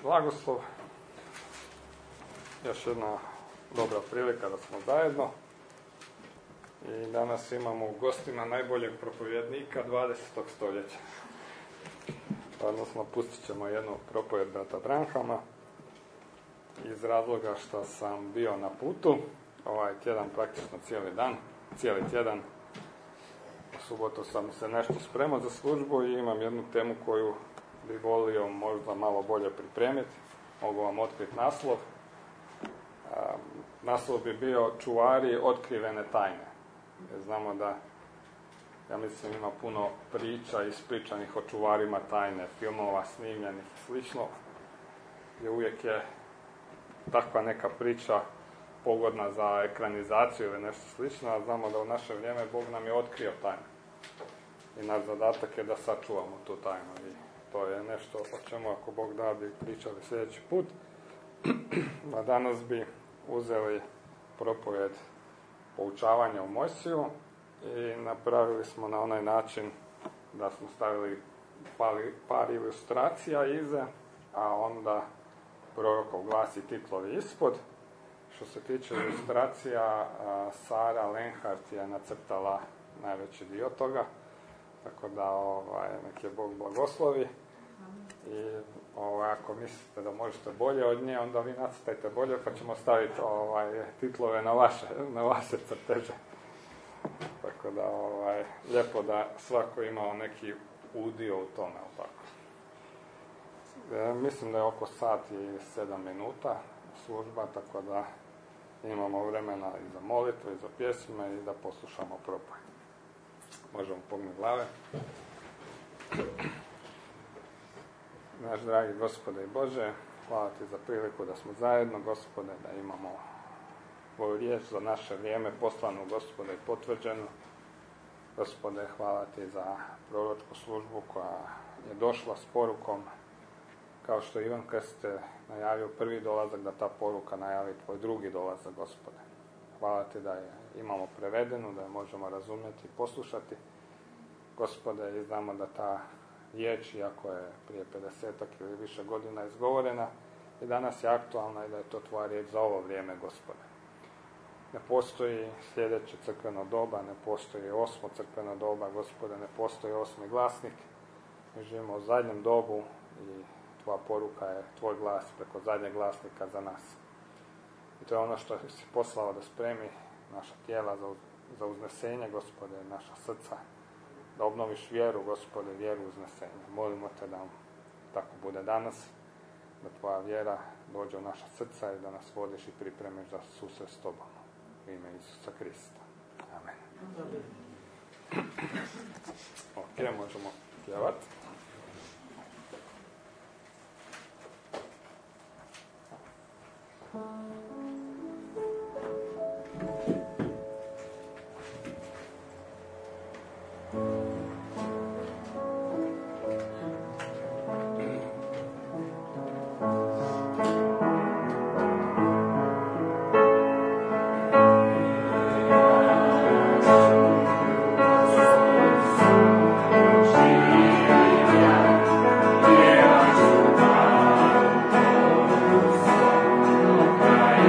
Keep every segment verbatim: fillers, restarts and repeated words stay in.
blagoslov. Još jedna dobra prilika da smo zajedno. I danas imamo u gostima najboljeg propovjednika dvadesetog stoljeća. Odnosno, pustit ćemo jednu propovjed brata Branhama iz razloga što sam bio na putu ovaj tjedan, praktično cijeli dan, cijeli tjedan. U subotu sam se nešto spremao za službu i imam jednu temu koju bi volio možda malo bolje pripremiti. Mogu vam otkriti naslov. Naslov bi bio Čuvari otkrivene tajne. Jer znamo da, ja mislim, ima puno priča ispričanih o čuvarima tajne, filmova, snimljenih i slično. I uvijek je takva neka priča pogodna za ekranizaciju ili nešto slično, a znamo da u naše vrijeme Bog nam je otkrio tajnu. I naš zadatak je da sačuvamo tu tajnu. I to je nešto o čemu, ako Bog da, bi pričali sljedeći put. A danas bi uzeli propovjed poučavanja u Mojsiju i napravili smo na onaj način da smo stavili par ilustracija iza, a onda prorokov glas i titlovi ispod. Što se tiče ilustracija, Sara Lenhart je nacrtala najveći dio toga, tako da ovaj, nek je Bog blagoslovi. I ovaj, ako mislite da možete bolje od nje, onda vi nacrtajte bolje, pa ćemo staviti ovaj, titlove na vaše, na vaše crteže. Tako da, ovaj, lijepo da svako imao neki udio u tome. Tako. E, mislim da je oko sat i sedam minuta služba, tako da imamo vremena i za molitvu, i za pjesme, i da poslušamo propovjed. Možemo pognuti glave. Naš dragi Gospode i Bože, hvala Ti za priliku da smo zajedno, Gospode, da imamo Tvoju riječ za naše vrijeme, poslanu, Gospode, i potvrđenu. Gospode, hvala Ti za proročku službu koja je došla s porukom, kao što Ivan Krstitelj najavio prvi dolazak, da ta poruka najavi Tvoj drugi dolazak, Gospode. Hvala Ti da je imamo prevedenu, da je možemo razumjeti i poslušati. Gospode, i znamo da ta riječ, iako je prije pedesetak ili više godina izgovorena, i danas je aktualna i da je to Tvoja riječ za ovo vrijeme, Gospode. Ne postoji sljedeće crkveno doba, ne postoji osmo crkveno doba, Gospode, ne postoji osmi glasnik. Mi živimo u zadnjem dobu i Tvoja poruka je Tvoj glas preko zadnjeg glasnika za nas. I to je ono što si poslao da spremi naša tijela za, za uznesenje, Gospode, naša srca, da obnoviš vjeru, Gospode, vjeru uznesenja. Molimo Te da tako bude danas, da Tvoja vjera dođe u naša srca i da nas vodiš i pripremiš za susret s Tobom. U ime Isusa Krista. Amen. Ok, možemo pjevati. Yeah.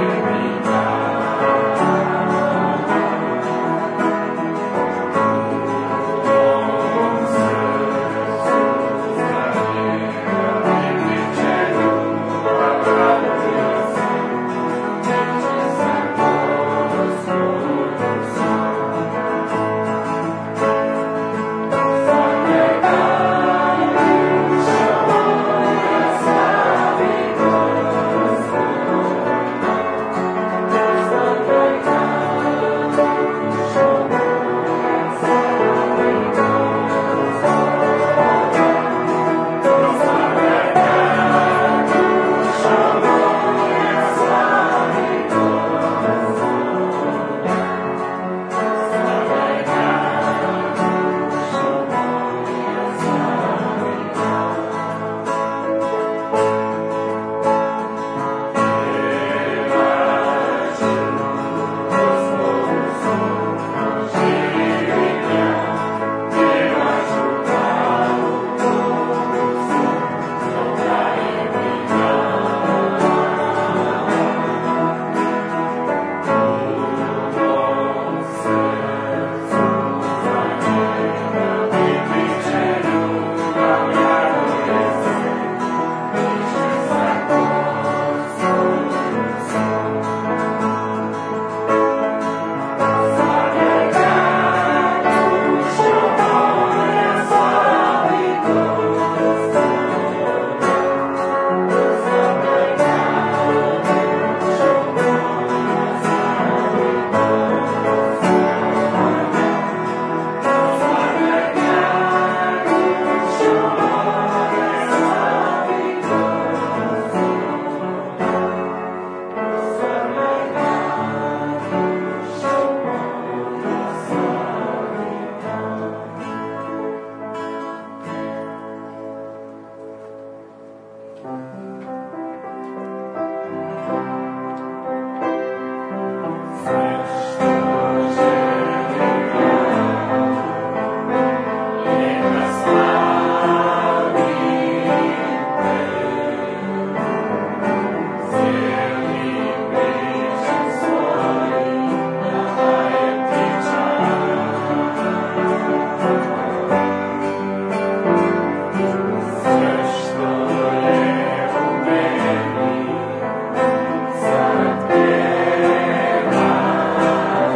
Sad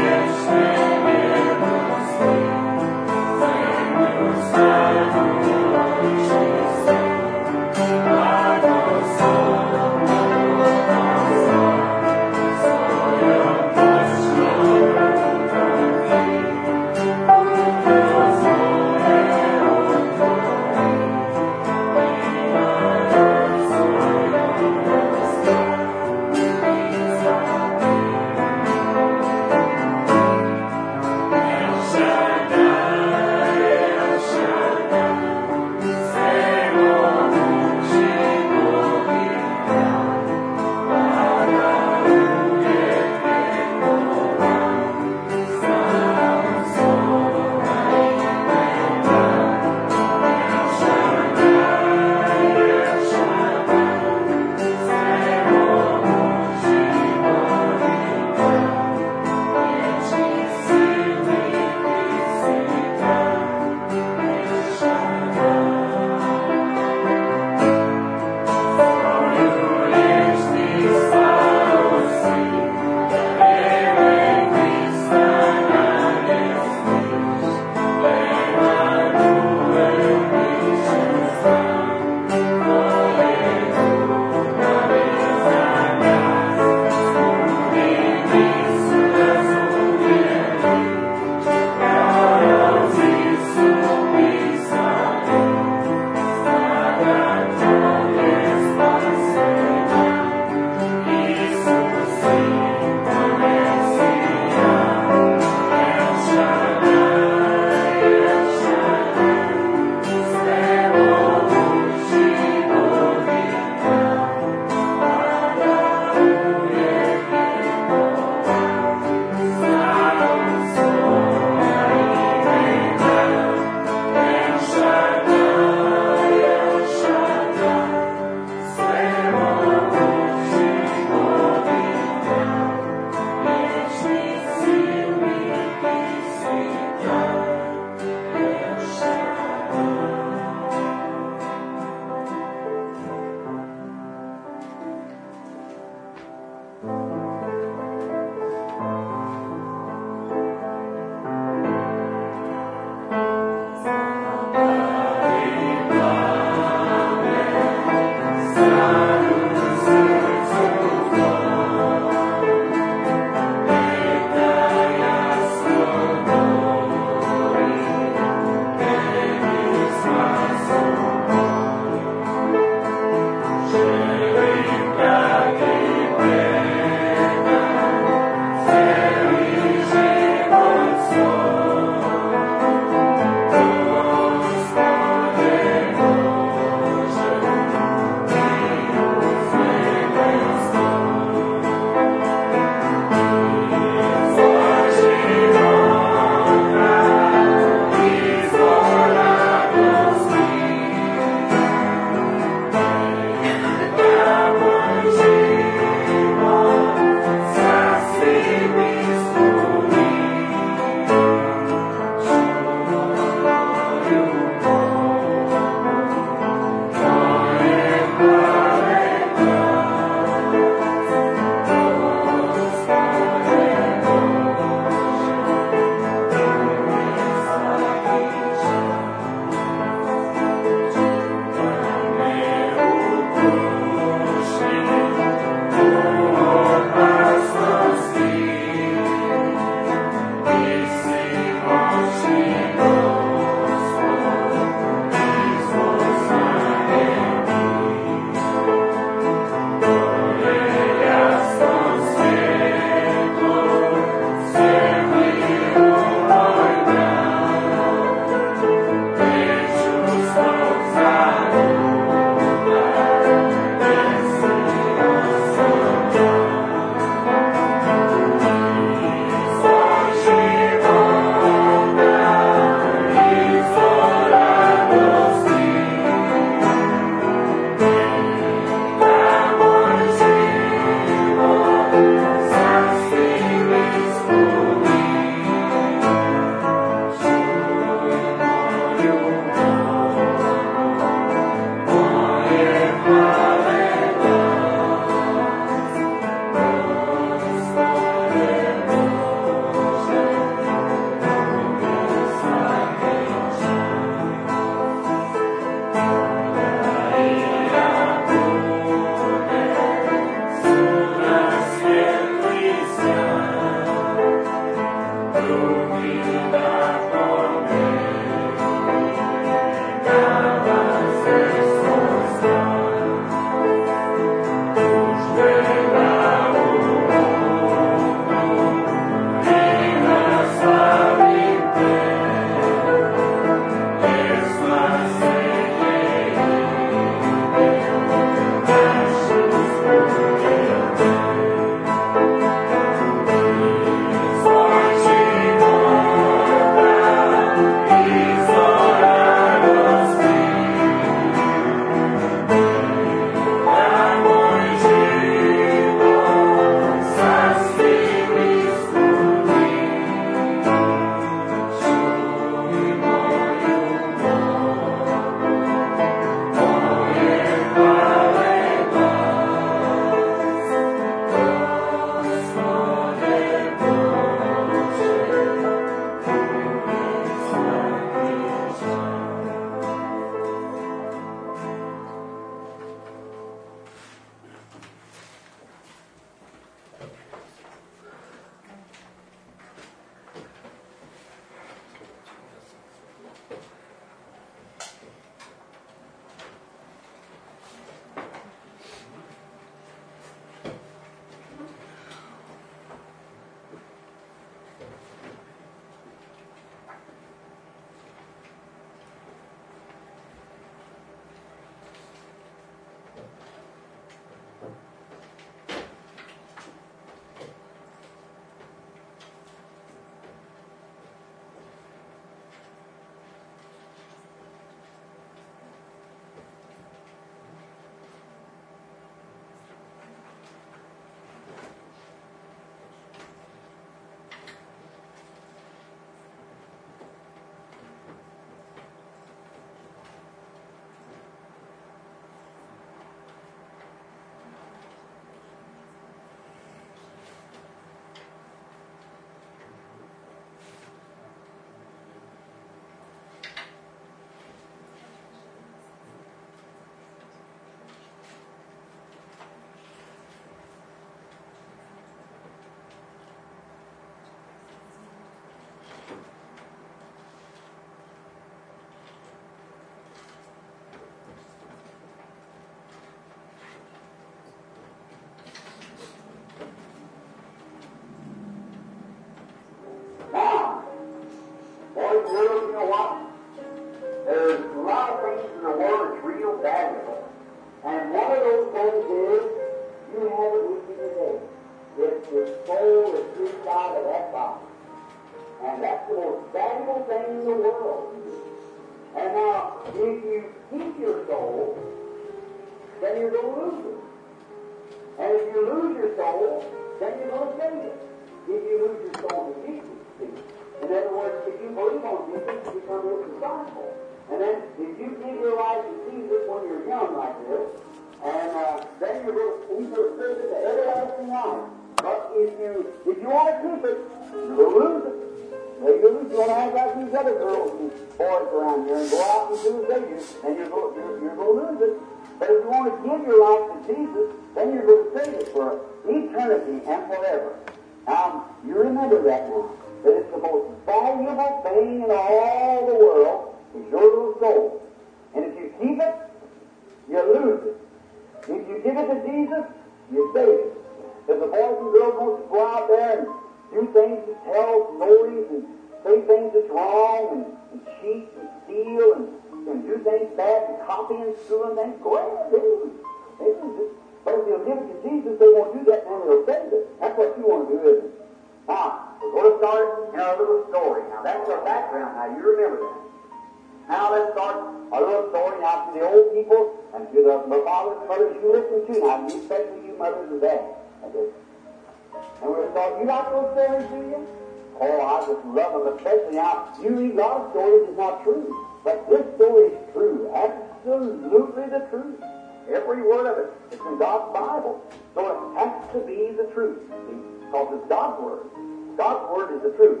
if you keep your soul, then you're going to lose it. And if you lose your soul, then you're going to save it. If you lose your soul to Jesus, see. In other words, if you believe on Jesus, you become his disciple. And then if you give your life to Jesus when you're young like this, and uh, then you're going to, he's going to save it to everlasting life. But if you if you want to keep it, you'll lose it. Maybe you'll lose. You want to act like these other girls and boys around here and go out and do as they do, and you're going, you're, you're going to lose it. But if you want to give your life to Jesus, then you're going to save it for eternity and forever. Now, you remember that now. That it's the most valuable thing in all the world is your little soul. And if you keep it, you lose it. If you give it to Jesus, you save it. If the boys and girls want to go out there and do things to tell stories and say things that's wrong and, and cheat and steal and, and do things bad and copy and steal and things, go ahead, they lose it. They lose it. But if you'll give it to Jesus, they won't do that, and they'll save it. That's what you want to do, isn't it? Now, we're going to start in our little story. Now, that's our background. Now, you remember that. Now, let's start our little story now to the old people and to the, the fathers and mothers you listen to now, especially you mothers and dads. Okay. And we're going to start. You like those stories, do you? Oh, I just love them, especially now. You read a lot of stories, it's not true. But this story is true. Absolutely the truth. Every word of it. It's in God's Bible. So it has to be the truth. See? Because it's God's Word. God's Word is the truth.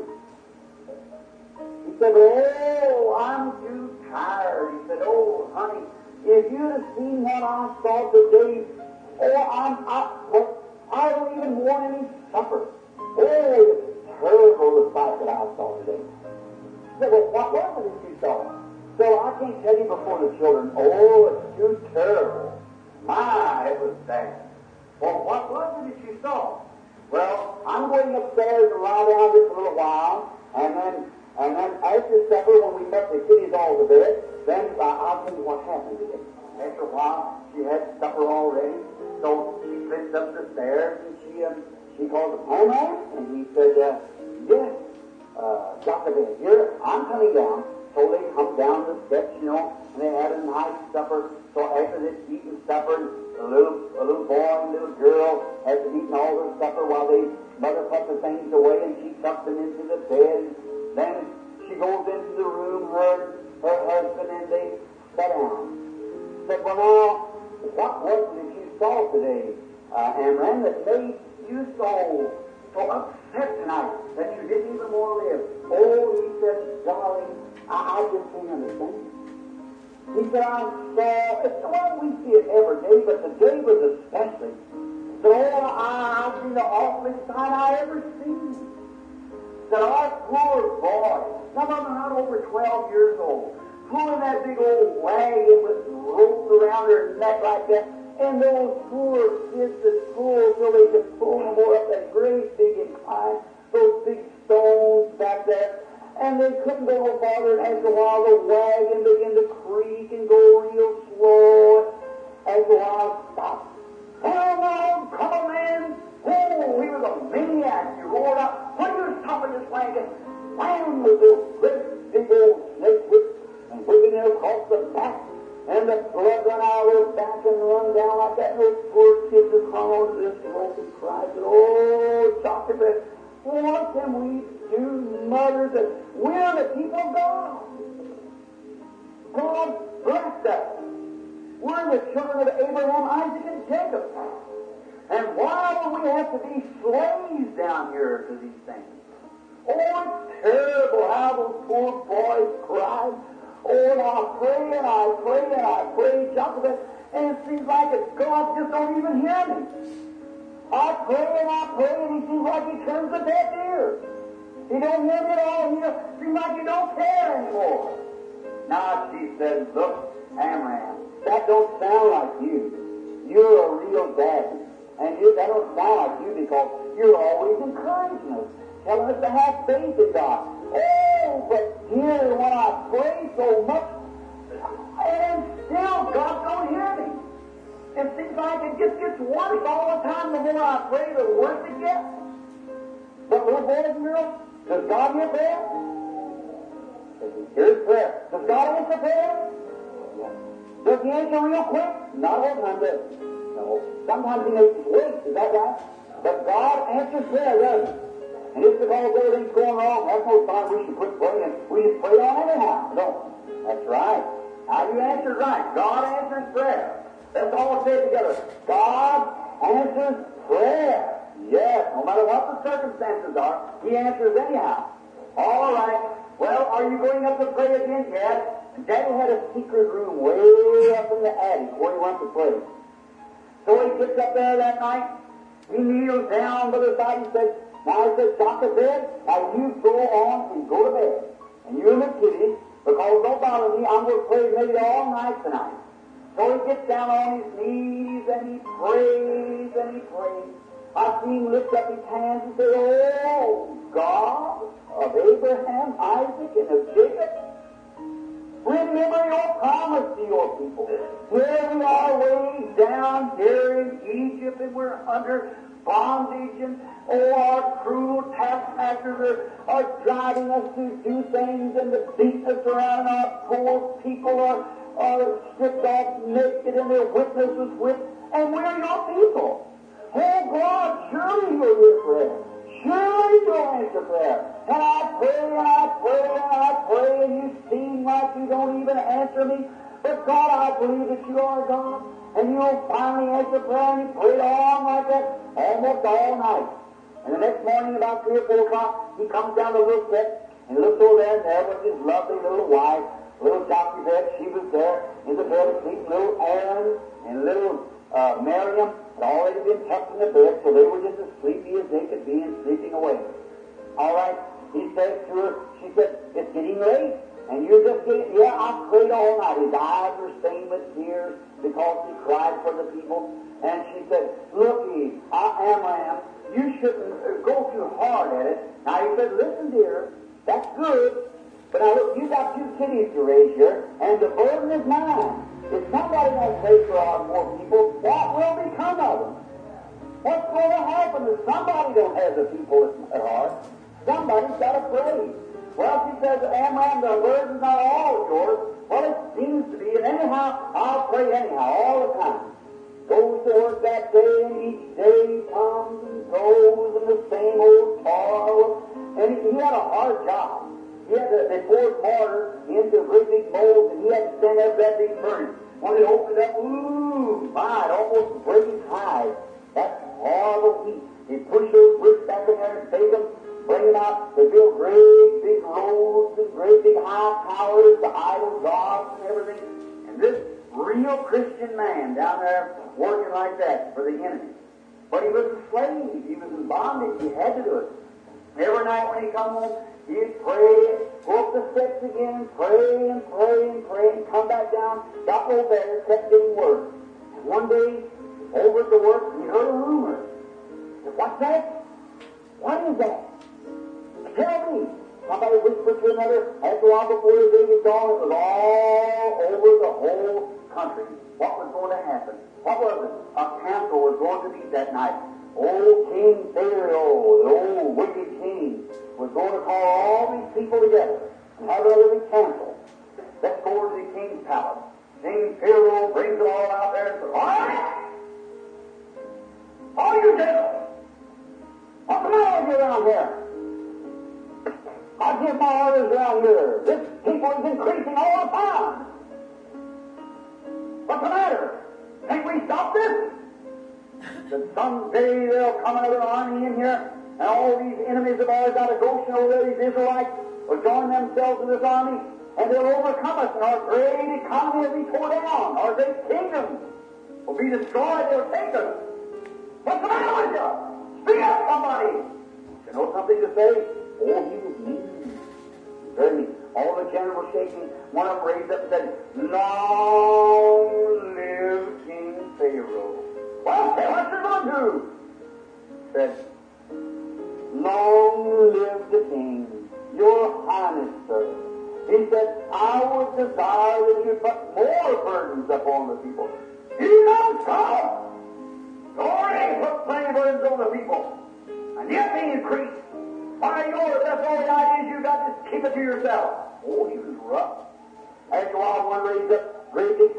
He said, oh, I'm too tired. He said, oh, honey, if you'd have seen what I saw today, oh, I'm, I, I don't even want any supper. Oh, it's terrible, the sight that I saw today. He said, well, what was it that you saw? So I can't tell you before the children, oh, it's too terrible. My, it was bad. Well, what was it that you saw? Well, I'm going upstairs and lie down just a little while, and then and then after supper, when we put the kiddies all to bed, then uh, I'll tell you what happened today. After a while, she had supper already, so she slipped up the stairs, and she um, she called the postman, and he said, uh, yes, uh, Doctor Ben, here, I'm coming down. So they come down the steps, you know, and they had a nice supper. So after they'd eaten supper, a little a little boy and little girl had eaten all their supper while they mother put the things away, and she tucked them into the bed. Then she goes into the room, her her husband, and they sat down. Said, well, now, what was it that you saw today, uh, Amram, that made you so so upset tonight that you didn't even want to live? Oh, he said, darling, I, I just can't understand. He said, I saw, it's the way we see it every day, but today was especially. So I, I see the awfulest sight I ever seen. That our poor boy, some of them not over twelve years old, pulling that big old wagon with ropes around her neck like that, and those poor kids at school till they could pull them more up that great big incline, those big stones back there. And they couldn't go no farther, and after a while the wagon began to creak and go real slow. After a while it stopped. Hell no, come on, man! Oh, he was a maniac. He roared out, put your top of this wagon. Wham! With those great big old snake whips and whipping it across the back. And the blood run out of their back and run down like that. And those poor kids are hung on to this rope and cried, oh, Doctor Ben, what can we do, mothers, that we're the people of God? God bless us. We're the children of Abraham, Isaac, and Jacob. And why do we have to be slaves down here to these things? Oh, it's terrible how those poor boys cried. Oh, and I pray and I pray and I pray, Jacob, and it seems like that God just don't even hear me. I pray and I pray, and he seems like he turns a deaf ear. He don't hear me at all. He seems like he don't care anymore. Now she says, look, Amram, that don't sound like you. You're a real daddy. And you, that don't sound like you because you're always encouraging us, telling us to have faith in God. Oh, but here when I pray so much, and still God don't hear me. It seems like it just gets worse all the time. The more I pray, the worse it gets. But little boys and girls, does God hear prayer? Here's prayer. Does God answer prayer? Does he answer real quick? Not all the time, does he? No. Sometimes he makes us wait. Is that right? But God answers prayer, doesn't he? And it's because everything's going wrong. That's no time we should quit praying. We just pray on anyhow, don't we? That's right. Now you answered right. God answers prayer. Let's all say it together. God answers prayer. Yes, no matter what the circumstances are, He answers anyhow. All right. Well, are you going up to pray again? Yes. Daddy had a secret room way up in the attic where he went to pray. So he gets up there that night. He kneels down by the side. He says, now he says, "Shut the bed. Now you go on and go to bed. And you and the kiddies, because don't bother me, I'm going to pray maybe all night tonight." So he gets down on his knees and he prays and he prays. I see him lift up his hands and say, "Oh, God of Abraham, Isaac, and of Jacob, remember your promise to your people. Here we are way down here in Egypt, and we're under bondage, and oh, our cruel taskmasters are, are driving us to do things and to beat us around. Our poor people are, are stripped off naked, and their witnesses whipped, and we're your people. Oh, God, surely you'll hear prayer. Surely you'll answer prayer. And I pray and I pray and I pray, and you seem like you don't even answer me. But God, I believe that you are God, and you'll finally answer prayer. And you prayed on like that almost all night. And the next morning, about three or four o'clock, he comes down the little step and looks over there, and there was his lovely little wife, little Jochebed. She was there in the bed asleep. Little Aaron and little uh, Miriam had already been tucked in the bed, so they were just as sleepy as they could be and sleeping away. All right, he said to her, she said, "It's getting late, and you're just getting," "Yeah, I prayed all night." His eyes were stained with tears because he cried for the people. And she said, "Looky, I am, I am. You shouldn't go too hard at it." Now he said, "Listen, dear, that's good, but now look, you got two kiddies to raise here, and the burden is mine. If somebody won't pray for our poor people, what will become of them? What's going to happen if somebody don't have the people in their heart? Somebody's got to pray." Well, she says, "Amram, the burden's not all yours." Well, it seems to be, and anyhow, I'll pray anyhow, all the time. Goes to work that day, and each day comes and goes, and the same old toil. And he, he had a hard job. He had to, they poured mortar into great big molds, and he had to stand up that big furnace. When it opened up, ooh, my, it almost break his hide. That's horrible heat. They push those bricks back in there and bake them, bring them out. They build great big roads and great big high towers to idol gods and everything. And this real Christian man down there working like that for the enemy. But he was a slave. He was in bondage. He had to do it. Every night when he come home, he'd pray, go up the steps again, and pray and pray and pray, and come back down, got no better, kept getting worse. And one day, over at the work, he heard a rumor. He said, "What's that? What is that? Tell me." Somebody whispered to another. After a while, before the day was gone, it was all over the whole country. What was going to happen? What was it? A council was going to meet that night. Old King Pharaoh, the old wicked king, was going to call all these people together and have another big council. Let's go over to the king's palace. King Pharaoh brings them all out there and says, "All right, all you gentlemen, what's the matter with you around here? I give my orders around here. This people is increasing all the time. What's the matter? Can't we stop this? That someday there'll come another army in here, and all these enemies of ours out of Goshen over there, these Israelites, will join themselves in this army, and they'll overcome us, and our great economy will be torn down. Our great kingdom will be destroyed. They'll take us. What's the matter with you? Speak up, somebody." You know something to say? Oh, he was mean. Very mean. All the generals were shaking. One of them raised up and said, "Long live King Pharaoh." "Well, say what you're going to do." Said, "Long live the king, your highness, sir." He said, "I would desire that you put more burdens upon the people." "You don't stop. Glory, put plenty of burdens on the people. And yet they increase. Why, yours, that's all the ideas you got, just keep it to yourself." Oh, he was rough. After a while, one raised up, great big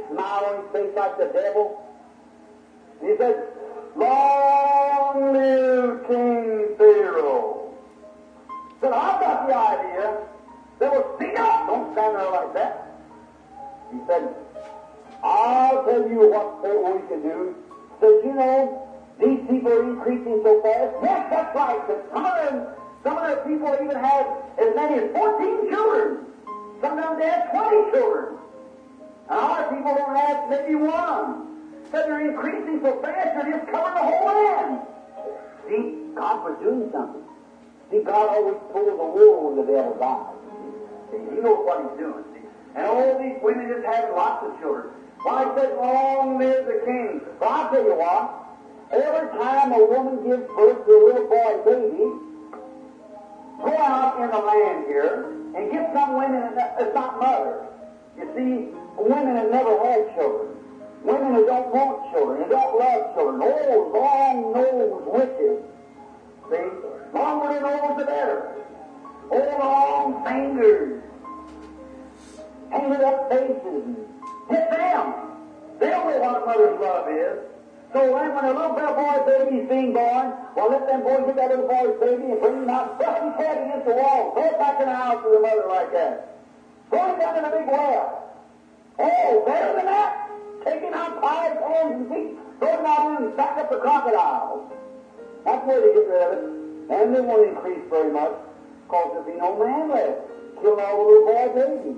smile on his face like the devil. And he said, "Long live King Pharaoh." Said, "I've got the idea." They will speak up. Don't stand there like that. He said, "I'll tell you what we can do." Said, "You know, these people are increasing so fast." Yes, that's right. But some of them, some of the people even have as many as fourteen children. Some of them they have twenty children. And other people don't have maybe one. Said they're increasing so fast they're just covering the whole land. See, God was doing something. See, God always pulls the wool over the devil's eyes. See, He knows what He's doing. See, and all these women just having lots of children. Why, He said, "Long live the king." Well, I'll tell you what. Every time a woman gives birth to a little boy baby, go out in the land here and get some women that's not mothers. You see, women that never had children. Women who don't want children, who don't love children. Oh, long-nosed witches. See? Longer the nose, the better. Oh, long fingers. Painted up faces. Get them. They'll know what a mother's love is. So then when a little boy baby's being born, well, let them boys get that little boy's baby and bring him out, brush his head against the wall, throw it back in the house to the mother like that. Throw him down in a big well. Oh, better than that? Take him out, tie his hands and feet, throw him out and back up the crocodiles. That's where they get rid of it. And they won't increase very much, because there'll be no man left. Kill all the little boy babies.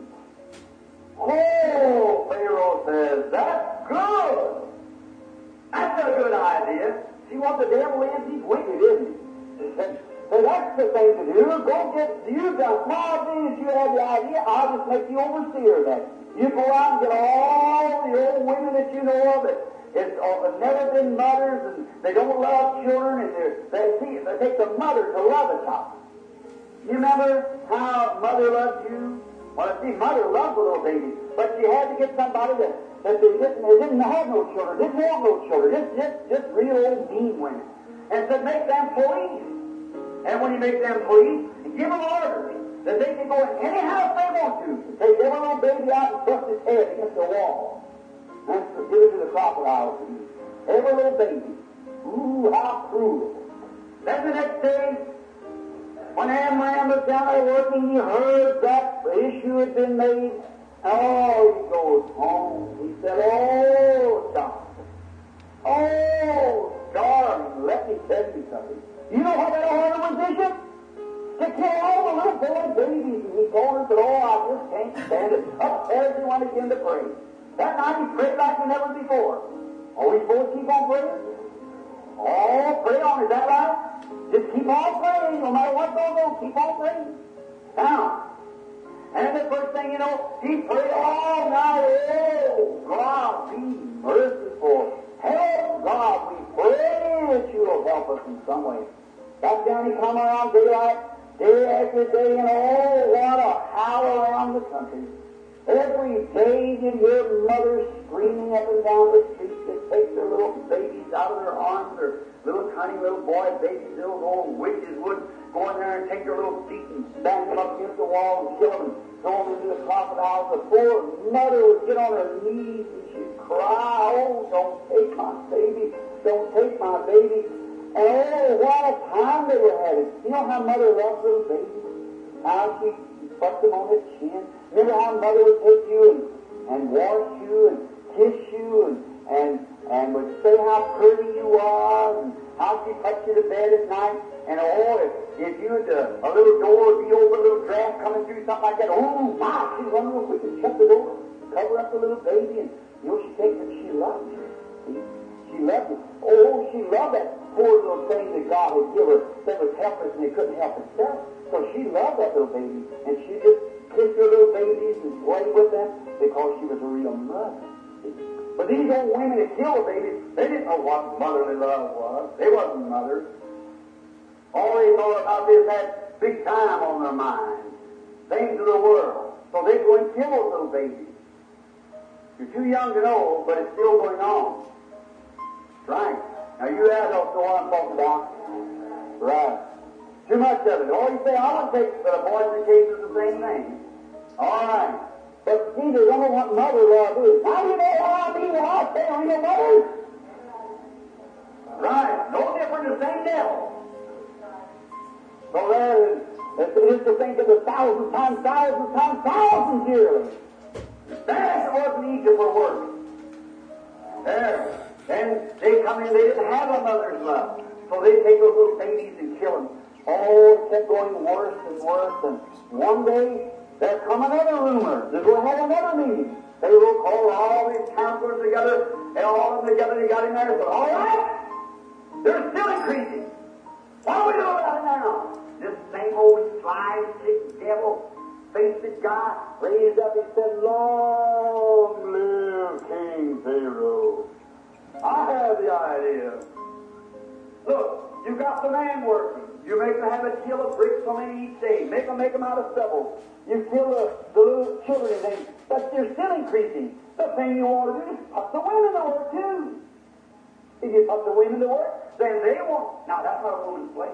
Oh, Pharaoh says, "That's good. That's a good idea." See what the devil is? He's wicked, isn't he? So that's the thing to do. Go get, you got small things, you have the idea, I'll just make you overseer of that. You go out and get all the old women that you know of that it's uh, never been mothers and they don't love children and they're, they see they take the mother to love a child. You remember how mother loved you? Well, see, mother loved the little baby, but she had to get somebody that that they didn't, they didn't have no children, didn't want no children, just, just, just real old mean women. And said, make them police. And when you make them police, give them orders that they can go in any house they want to, take every little baby out and thrust his head against the wall. That's to give it to the crocodiles to eat. Every little baby. Ooh, how cruel. Then the next day, when Amram was down there working, he heard that the issue had been made. Oh, he goes home. He said, "Oh, doctor. Oh, darling, let me tell you something. You know what that order was, Bishop? To kill all the little boy babies." And he told her, but oh, I just can't stand it. Upstairs he went again to pray. That night he prayed like never before. Oh, we supposed to keep on praying? Oh, pray on, is that right? Just keep on praying, no matter what goes on, keep on praying. Now, and the first thing you know, he prayed all night. Oh, God, be merciful. Help, God, we pray that you will help us in some way. Back down he come around daylight, day after day, and oh, what a howl around the country. Every day you'd hear mothers screaming up and down the street to take their little babies out of their arms, their little tiny little boy babies. Those old witches would go in there and take their little feet and stand them up against the wall and kill them and throw them into the crocodiles. The poor mother would get on her knees and she'd cry, "Oh, don't take my baby, don't take my baby." And oh, what a time they were having. You know how mother loves little babies? How she put them on her chin. Remember how mother would take you and, and wash you and kiss you and, and, and would say how pretty you are and how she put you to bed at night. And oh, if, if you had uh, a little door would be open, a little draft coming through, something like that, oh my, she'd run real quick and shut the door, cover up the little baby, and you know, she'd take it, she loved you. See? She loved it. Oh, she loved that poor little thing that God had given her that was helpless and it couldn't help itself. So she loved that little baby, and she just kissed her little babies and played with them because she was a real mother. But these old women that killed the babies, they didn't know what motherly love was. They wasn't mothers. All they thought about this had big time on their minds, things of the world. So they go and kill those little babies. You're too young to know, but it's still going on. Right. Now you adults know what I'm talking about. Right. Too much of it. Or you say, I would take the abortion cases the same thing. All right. But see, they don't know what mother-in-law is. Now you know how I mean when I say real mothers? Right. No different than the same devil. So there is, it is to think of a thousand times, thousands times, thousands yearly. There it was in Egypt for work. There. Then they come in, they didn't have a mother's love. So they take those little babies and kill them. Oh, it kept going worse and worse. And one day, there come another rumor. They're going to have another meeting. They will call all these counselors together, and all of them together, they got in there and said, all right, they're still increasing. What do we do about it now? This same old sly, sick devil, faced guy, raised up and said, long live King Pharaoh. I have the idea. Look, you got the man working. You make them have a kill of bricks so many each day. Make them make them out of stubble. You kill the, the little children and things. But they're still increasing. The thing you want to do is put the women to work too. If you put the women to work, then they won't. Now that's not a woman's place.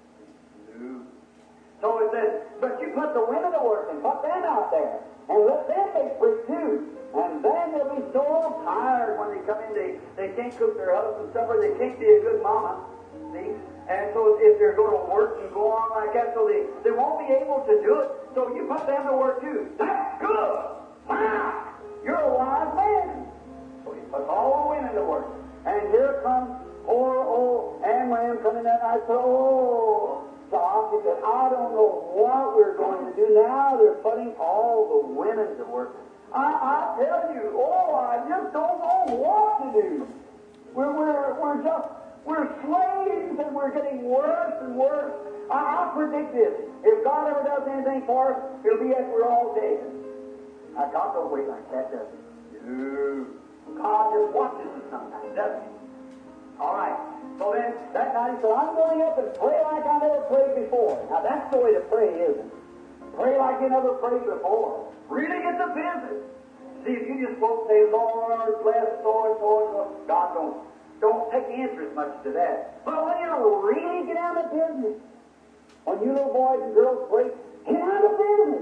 No. So it says, but you put the women to work and put them out there. And let them make bricks too. And then they'll be so tired when they come in. They, they can't cook their husband's supper. They can't be a good mama. See? And so if they're going to work and go on like that, so they, they won't be able to do it. So you put them to work too. That's good. Wow. You're a wise man. So he puts all the women to work. And here comes poor old Amram coming in. I said, oh, Doc, he said, I don't know what we're going to do now. They're putting all the women to work. I, I tell you, oh, I just don't know what to do. We're, we're, we're just, we're slaves and we're getting worse and worse. I, I predict this. If God ever does anything for us, it'll be after we're all dead. Now, God don't wait like that, does he? No. God just watches us sometimes, doesn't he? All right. So then, that night he said, I'm going up and pray like I never prayed before. Now, that's the way to pray, isn't it? Pray like you never prayed before. Really get the business. See, if you just won't say, Lord, bless, so and so and so, God don't, don't take interest much to that. But when you really get out of business, when you little boys and girls pray, get out of business.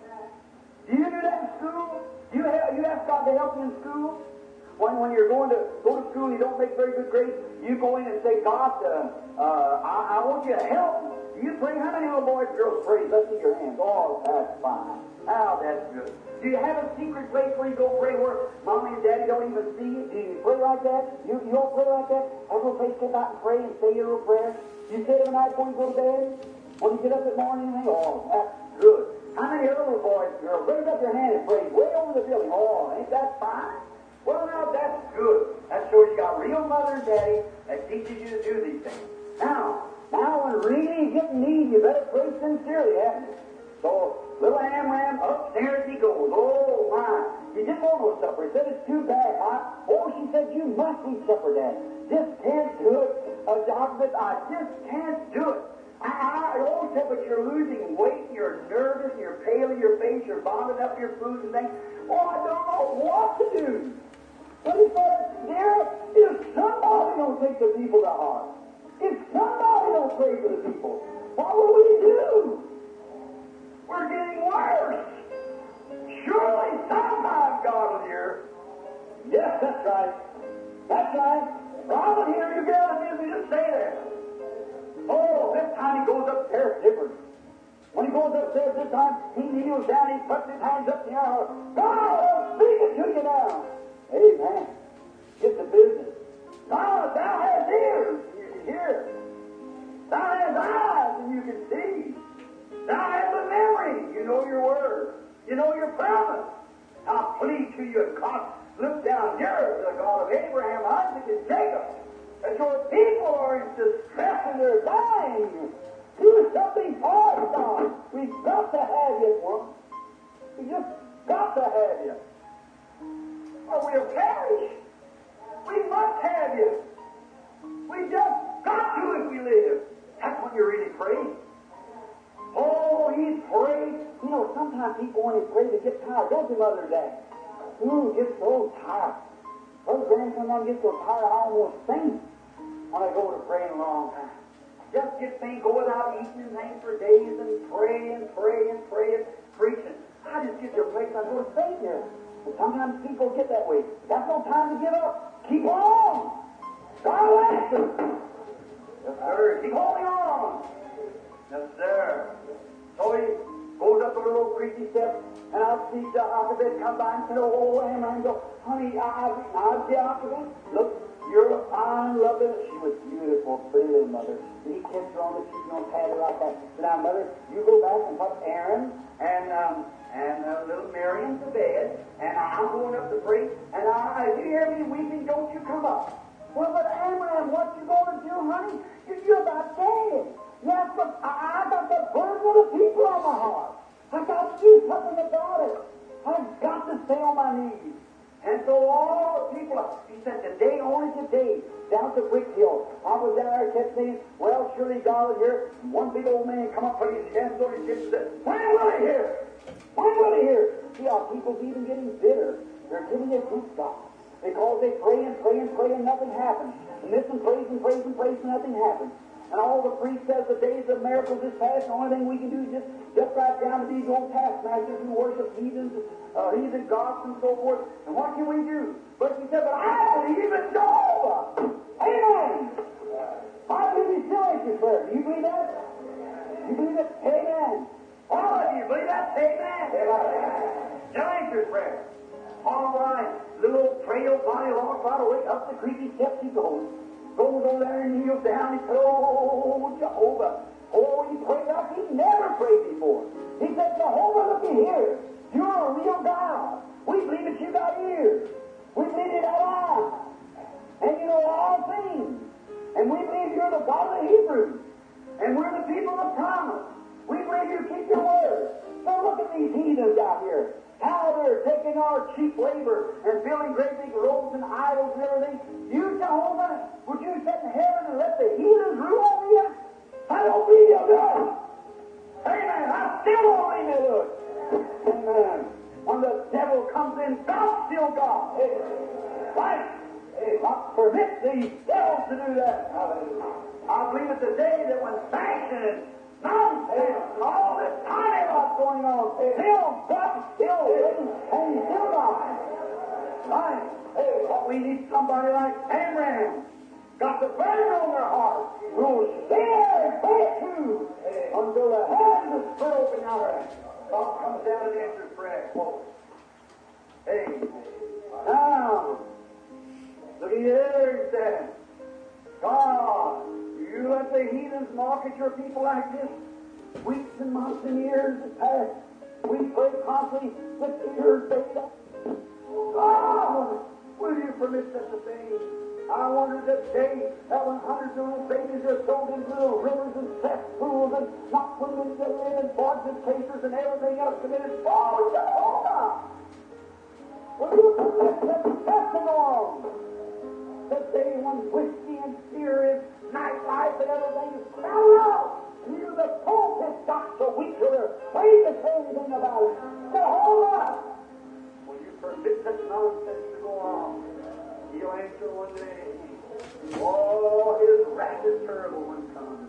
Do you do that in school? Do you have, you ask God to help you in school? When, when you're going to go to school and you don't make very good grades, you go in and say, God, uh, uh, I, I want you to help me. Do you pray? How many little boys and girls pray? Let's see your hands. Oh, that's fine. Oh, that's good. Do you have a secret place where you go pray where Mommy and Daddy don't even see you? Do you pray like that? You, you don't pray like that? Have a little place to sit out and pray and say your little prayer? You say it every night before you go to bed? When you get up in the morning and think, oh, that's good. How many other little boys and girls raise up your hand and pray way over the building? Oh, ain't that fine? Well, now, that's good. That shows you got real mother and daddy that teaches you to do these things. Now, now when really you get in need, you better pray sincerely, haven't you? So, little Amram, upstairs he goes. Oh, my. He didn't want no supper. He said, it's too bad. I, oh, she said, you must eat supper, Dad. Just can't do it. Uh, Doctor, I just can't do it. I, I always said, but you're losing weight, you're nervous, you're pale in your face, you're vomiting up your food and things. Oh, I don't know what to do. But he said, dear, if somebody don't take the people to heart, if somebody don't pray for the people, what will we do? We're getting worse. Surely sometime God will hear. Yes, that's right. That's right. God will hear you get out of business, just stay there. Oh, this time he goes upstairs different. When he goes upstairs this time, he kneels down, he puts his hands up in the air. God, I'm speaking to you now. Amen. Get the business. God, thou hast ears, you can hear. Thou hast eyes, and you can see. Thou hast a memory, you know your word. You know your promise. I plead to you, God, look down here, the God of Abraham, Isaac, and Jacob, that your people are in distress and they're dying. Do something for us, God. We've got to have you once. We just got to have you. Or we'll perish. We must have you. We just got to if we live. That's when you really pray. Oh, he prayed. You know, sometimes people, when they pray, they get tired. Don't they, Mother and Dad? Ooh, get so tired. Brother Graham, sometimes gets so tired, I almost faint when I go to pray in a long time. Just get things, go without eating and things for days and pray and pray and pray and preaching. I just get to a place I go to stay there. And sometimes people get that way. That's no time to give up. Keep on. God answers. Yes, sir. Keep holding on. Yes, sir. So he goes up a little creaky step, and I'll see the occupant come by and say, oh, Emma, and go, honey, I, I'll the occupant. Look, you're a fine, lovely. She was beautiful, pretty little mother. And he kissed her on the cheek, and pat her like that. So now, mother, you go back and put Aaron and um, and uh, little Miriam to bed, and I'm going up to pray. And I, if you hear me weeping, don't you come up. Well, but Amram, what you going to do, honey? You're, you're about dead. Yes, but I, I got the burden of the people on my heart. I got to do something about it. I've got to stay on my knees. And so all the people, he said, today, only today, down to Brick Hill. I was down there, kept saying, well, surely God will hear. One big old man come up, put his hands on his hips and said, when will he hear? When will he hear? See, our people's even getting bitter. They're giving it good God. Because they pray and pray and pray and nothing happens. And listen, praise and praise and praise and nothing happens. And all the priest says the days of miracles is past. The only thing we can do is just get right down to these old taskmasters who worship heathens, uh, heathen gods and so forth. And what can we do? But he said, but I believe in Jehovah. Amen. I believe he's still answers prayer. Do you believe that? You believe it? Amen. All of you believe that? Amen. Still answers prayer. All right. Little frail body walks right away up the creaky steps he goes. Goes over there and kneels down and says, oh, Jehovah. Oh, he prayed like he never prayed before. He said, Jehovah, look here. You're a real God. We believe that you got ears. We believe you got eyes. And you know all things. And we believe you're the God of the Hebrews. And we're the people of promise. We believe you keep your word. So look at these heathens out here. How they're taking our cheap labor and building great big roads and idols and everything. You, Jehovah, would you sit in heaven and let the heathens rule over you? I don't believe you'll do it. Amen. I still don't believe you'll do it. Amen. When the devil comes in, God's still God. Right? Not permit these devils to do that. I believe it's the day that when fashion nonsense and all this tiny what's going on, still God, still living, and still God. Right? But we need somebody like Amram. Got the burden on their heart. Who'll stay there and pray too until the heavens are split open out there. God comes down and answers prayer. Hey. Now, look at here, he said, God, you let the heathens mock at your people like this. Weeks and months and years have passed. We pray constantly, the tears baked up. God, will you permit such a thing? I wonder that day that when hundreds of little babies are thrown into little rivers and cesspools and not put into linen boards and cases and everything else committed. Oh, Jehovah! Will you permit such testing on? The day when whiskey and beer and nightlife and everything is found out. And even the Pope has got so weak till they're afraid to say anything about it. Jehovah! Will you permit such nonsense to go on? He'll answer one day. Oh, his wrath is terrible when it comes.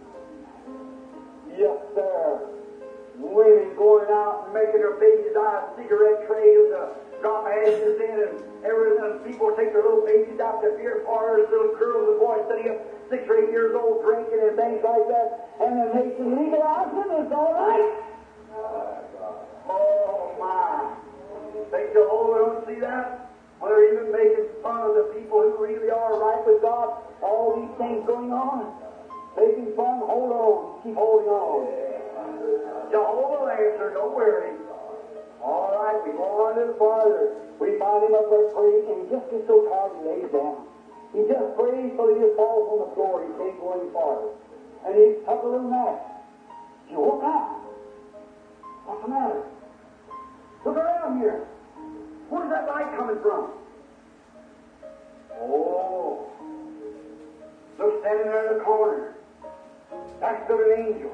Yes, sir. Women going out and making their babies out of cigarette trays to drop ashes in, and everything. And people take their little babies out to beer parlors, little girls and boys sitting up six or eight years old drinking and things like that. And then they can legalize it, it's all right. Oh, my. Think Jehovah don't see that? Well, they're even making fun of the people who really are right with God. All these things going on. Making fun, hold on. Keep holding on. Jehovah will answer, don't worry. All right, we go on a little farther. We find him up there praying, and he just gets so tired he lays down. He just prays till he just falls on the floor. He can't go any farther. And he took a little nap. He woke up. What's the matter? Look around here. Where's that light coming from? Oh. Look, standing there in the corner. That's stood an angel.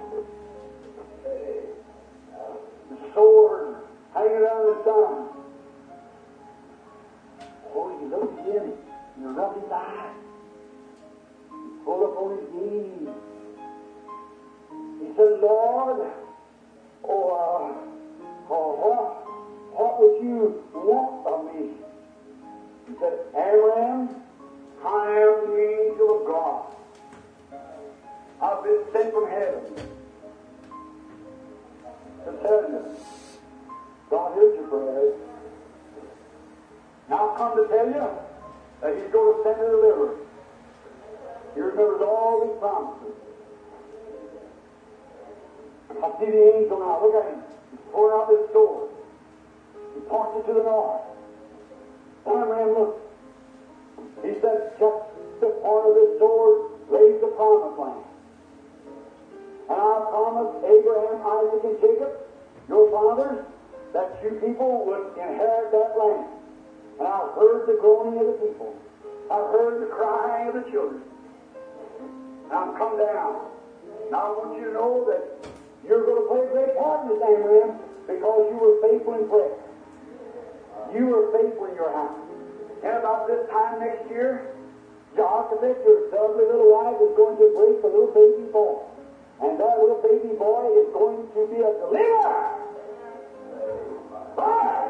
The sword hanging around the sun. Oh, he looked at him. He rubbed his eyes. He pulled up on his knees. He said, Lord, oh, uh, oh, what? what would you want of me? He said, Abraham, I am the angel of God. I've been sent from heaven to tell you, God heard your prayers. Now I've come to tell you that He's going to send a deliverer. He remembers all His promises. I see the angel now. Look at him. He's pouring out this sword. He points it to the north. Abraham looked. He said, just the point of this sword lays the promised land. And I promised Abraham, Isaac, and Jacob, your fathers, that you people would inherit that land. And I've heard the groaning of the people. I've heard the crying of the children. And I've come down. Now I want you to know that you're going to play a great part in this, Abraham, because you were faithful in prayer. You were faithful in your house. And about this time next year, Jehoshaphat, your lovely little wife, is going to break a little baby boy. And that little baby boy is going to be a deliverer. Right.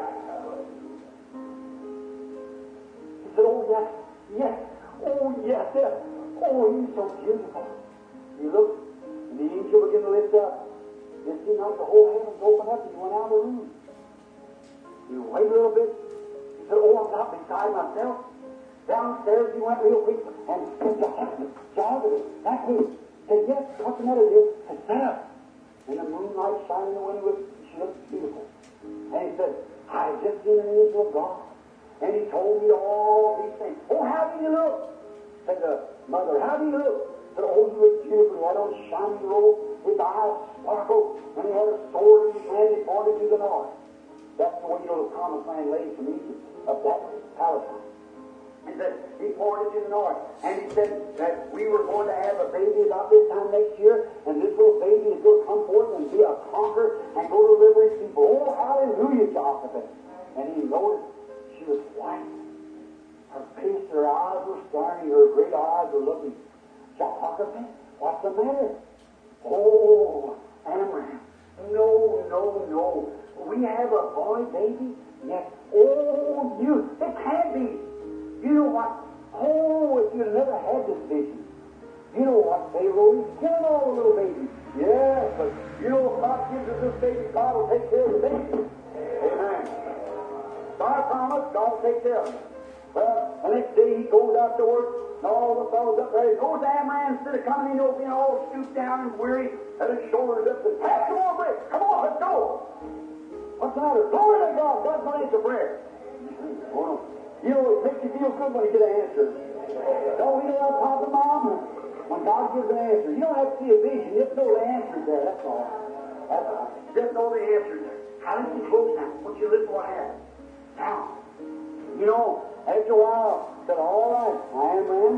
He said, oh, yes, yes, oh, yes, yes. Oh, he's so beautiful. He looked, and the angel began to lift up. It seemed like the whole heavens opened up, and he went out of the room. He waited a little bit. He said, oh, I'm not beside myself. Downstairs, he went real quick, and said, Jehoshaphat, that way. Said, yes, what's the matter, dear? Said, stand up. And the moonlight shining in the window, she looked beautiful. And he said, I just seen an angel of God. And he told me all these things. Oh, how do you look? Said the mother, how do you look? Said, oh, you look beautiful. He had on a shiny robe, his eyes sparkled, and he had a sword in his hand, he pointed to the north. That's the way, you know, the promised land lay from Egypt, of that Palestine. He said, he pointed to the north, and he said that we were going to have a baby about this time next year, and this little baby is going to come forth and be a conqueror and go to deliver his people. Oh, hallelujah, Jehoshaphat. And he noticed she was white. Her face, her eyes were starry, her great eyes were looking. Jehoshaphat, what's the matter? Oh, Amram. No, no, no. We have a boy baby? Yes. Oh, you. It can't be. You know what? Oh, if you never had this vision. You know what, Pharaoh? He's killing all the little babies. Yes, but you know if God gives us this baby, God will take care of the baby. Amen. So I promise God will take care of it. Well, the next day he goes out to work, and all the fellows up there, he goes to Amram, instead of coming in, you know, being all stooped down and weary, had his shoulders up, and pass some more bricks. Come on, let's go. What's the matter? Glory to God. God's going to answer prayer. Oh, no. You know, it makes you feel good when you get an answer. Don't we know that, Papa, Mom? When God gives an answer, you don't have to see a vision. You just know the answer's there. That's all. That's all. Just know the answer's there. How did you close now? What you listen to what happened? Now, you know, after a while, I said, all right, I am, man.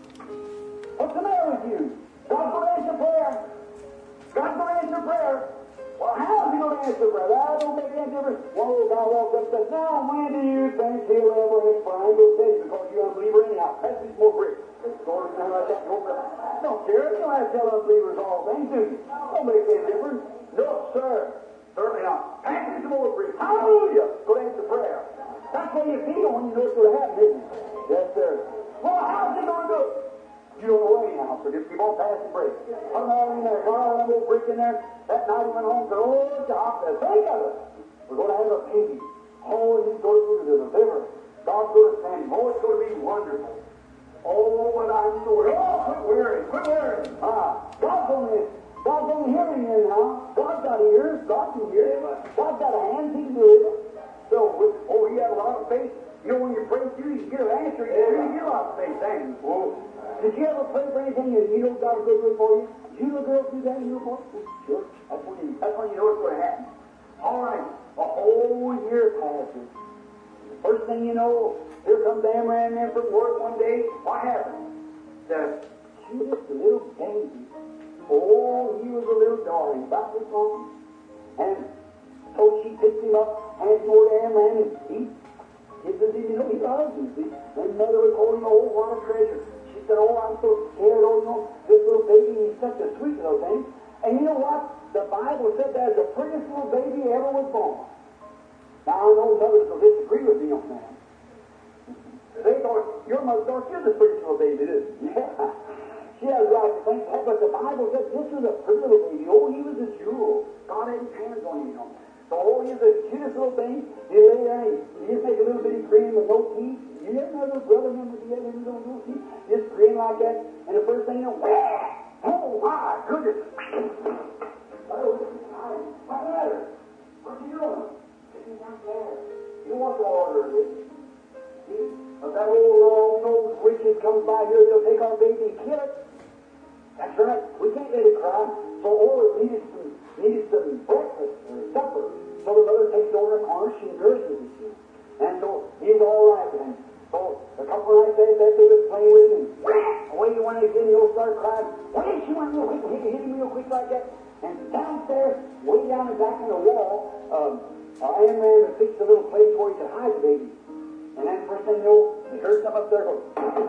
What's the matter with you? God's going to answer prayer. God's going to answer prayer. Well, how is he going to answer prayer? That don't make any difference. One little guy walked up and said, now, when do you think he'll ever answer? I ain't going to say it because you're an unbeliever anyhow. Pass me some more bricks. Go around like that. Go around. Don't care. You don't have to tell unbelievers all things, do you? Don't make any difference. No, sir. Certainly not. Pass me some more bricks. Hallelujah. Go to answer prayer. That's what you feel when you know what's going to happen, isn't it? Yes, sir. Well, how's he going to do it? You don't know anyhow, so just keep on passing bricks. Put them all in there. Got all them old bricks in there. That night he went home and said, oh, Jehoshaphat, think of it. We're going to have a baby. Oh, he's going to do the deliver. God's going to send him. Oh, it's going to be wonderful. Oh, but I'm so worried. Oh, quit worrying. Quit worrying. Ah, God's only, God's only hearing you now. God's got ears. God can hear him. God's got a hand. He can do it. So, oh, he had a lot of faith. You know, when you pray through, you get an answer. You really get a lot of faith. Thank you. Whoa. Did you ever pray for anything and you know God will do it for you? Did you little girl do that in your boy? Sure. That's when you, that's when you know it's going to happen. All right. A whole year passes. The first thing you know, here comes Amram in from work one day. What happened? The, she was just a little baby. Oh, he was a little darling, about this long. And so she picked him up, hands him over to Amram, and he kisses him. You know, he loves him. See? And mother would call him, oh, what a treasure. She said, oh, I'm so scared, oh, you know, this little baby, he's such a sweet little thing. And you know what? The Bible said that the prettiest little baby ever was born. Now, I know mothers will disagree with me on that. They thought, your mother thought you're the prettiest little baby, didn't you? Yeah. She has a right to think that, but the Bible says this is a pretty little baby. Oh, he was a jewel. God had his hands on him, you know. So, oh, he's the cutest little thing. You lay there and you just make a little bitty grin with no teeth. You ever know those brother members you ever know no teeth? Just grin like that, and the first thing you know, whah! Oh, my goodness. Oh, what's the matter? What you doing? Sitting down there. You want to order this? See? If that old long-nosed witches comes by here, they'll take our baby and kill it. That's right. We can't let it cry. So, oh, it needed some, needed some breakfast or supper. So the mother takes it over in the corner. She nurses it. And so he's all right then. So a couple of nights after that, they was playing with him. Away he went again, he'll start crying. Away she went real quick, hit, hit him real quick like that. And downstairs, way down and back in the wall, um, uh, Ann ran and fixed a little place where he could hide the baby. And then first thing you know, he heard something up there go,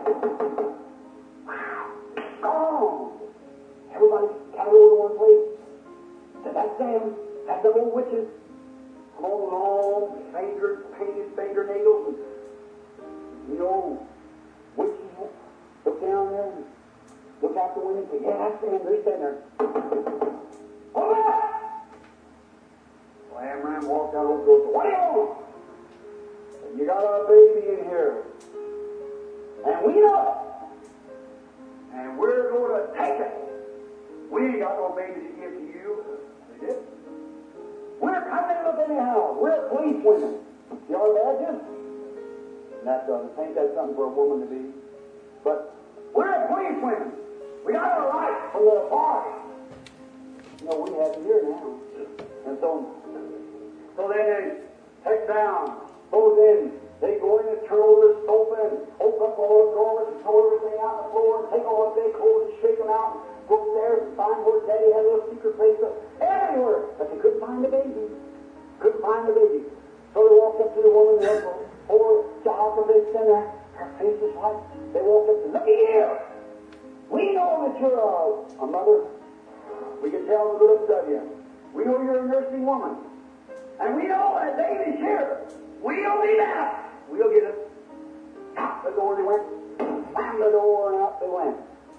wow, gone. Everybody gathered over to one place. Said, that's them. That's them old witches. Come on, long, finger, painted fingernails. And, you know, witches look down there and look out the window and say, yeah, that's them. They're standing there. Hold up! Well, Amram walked out over the door. What do you want? Said, you got our baby in here. And we know it. And we're going to take it. We ain't got no baby to give to you. They did. We're coming up anyhow. We're police women. See our badges? That doesn't. Ain't that something for a woman to be? But we're police women. We got our rights from the authority. You know, we have it here now. And so, so then they take down. So then they go in and turn over the sofa and open up all the drawers and throw everything out on the floor and take all the big clothes and shake them out. Go upstairs and find where Daddy had a little secret place everywhere. But they couldn't find the baby. Couldn't find the baby. So they walked up to the woman and looked over the house and they stand there. Her face is white. They walked up and look here. We know that you're a, a mother. We can tell the looks of you. We know you're a nursing woman. And we know that baby's here. We'll be back. We'll get it. Out the door they went. Slammed the door and out they went.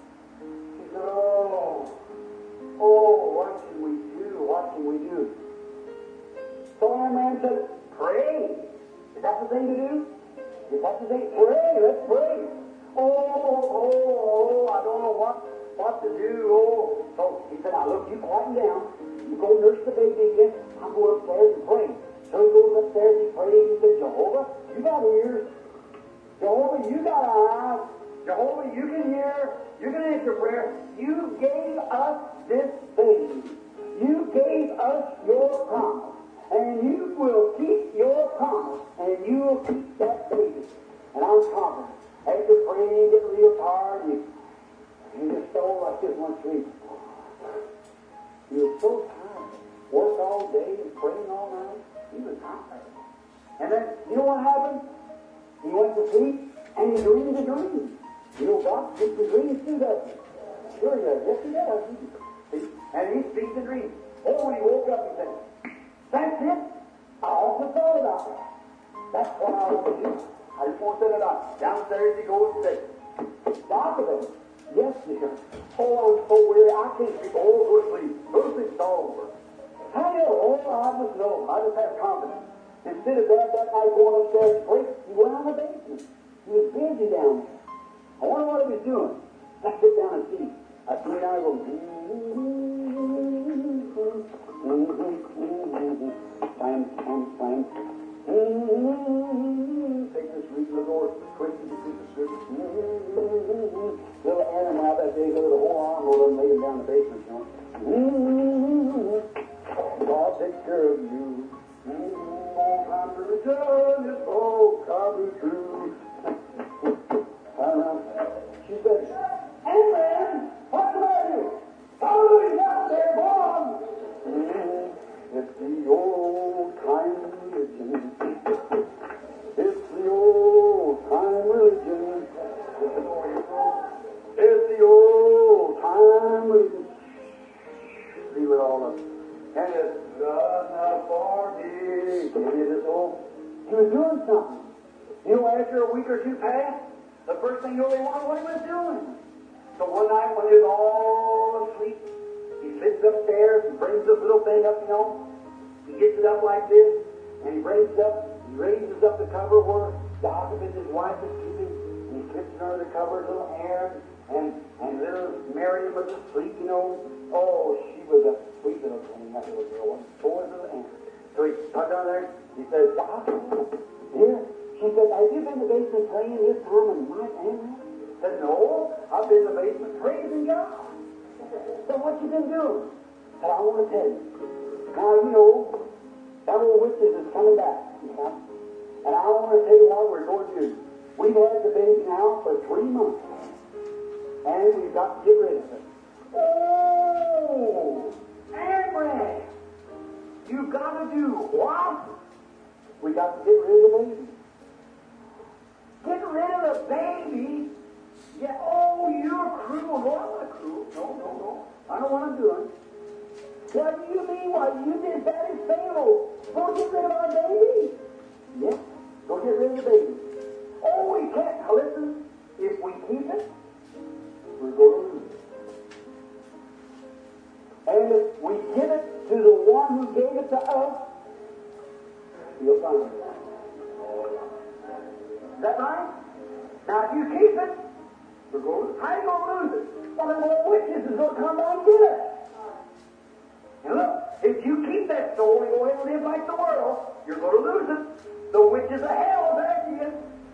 Oh, oh, what can we do? What can we do? So our man said, pray. Is that the thing to do? Is that the thing? Pray, let's pray. Oh, oh, oh, I don't know what, what to do. Oh. So he said, now look, you quiet down. You go nurse the baby again. I'm going upstairs and pray. So he goes upstairs and prays. He said, Jehovah, you got ears. Jehovah, you got eyes. Jehovah, you can hear. You can answer prayer. You gave us this baby. You gave us your promise. And you will keep your promise. And you will keep that baby. And I'm confident. After praying, get real tired, you, you just stole like this one tree. He was so tired. Worked all day and praying all night. He was tired. And then, you know what happened? He went to sleep and he dreamed a dream. You know, God speaks the dreams too, doesn't he? Sure he does. Yes, he does. See? And he speaks the dream. Oh, when he woke up, he said, that's it. I also thought about that. That's what I want to do. I just want to set it up. Downstairs he goes and says, Doctor, yes, dear. Oh, I'm so weary. I can't sleep. Oh, go to sleep. Go to sleep. It's all over. How do you know? Oh, I just know. I just have confidence. Instead of that, that night going upstairs to pray, he went out in the basement. He was busy down there. I wonder what he was doing. Let's sit down and see. I see now I go, slam, slam, slam. Take this reed of the Lord, twist it, piece of sugar. Little Aaron went out that day, looked at the whole arm roll and laid him down in the basement, you know. God takes care of you. Oh, come to return, it's all come true. She said, Amen. What's the matter? Hallelujah. after a week or two passed, the first thing you know, they wondered what he was doing. So one night when they was all asleep, he slips upstairs and brings this little thing up, you know. He gets it up like this, and he brings it up, he raises up the cover where Jochebed, his wife, is sleeping, and he slips it under the cover, a little hair, and, and little Miriam was asleep, you know. Oh, she was a sweet little thing, that little girl, poor little ant. So he got down there, he says, Jochebed, dear, she said, have you been in the basement praying this time of night and night? I said, no, I've been in the basement praising God. So what you been doing? I said, I want to tell you. Now, you know, that old witches is coming back, you know. And I want to tell you what we're going to do. We've had the baby now for three months. And we've got to get rid of it. Oh, Abraham, you've got to do what? We got to get rid of the baby. Get rid of the baby? Yeah, oh, you're cruel. No, I'm not cruel. No, no, no. I know what I'm doing. What do you mean? Why you did that is Pharaoh. Go get rid of our baby. Yes, go get rid of the baby. Oh, we can't. Now listen, if we keep it, we're going to lose it. And if we give it to the one who gave it to us, you'll find it. Is that right? Now, if you keep it, we're going to, how are you going to lose it? Well, the more witches is going to come by and get it. And look, if you keep that soul and go ahead and live like the world, you're going to lose it. The witches of hell is after you.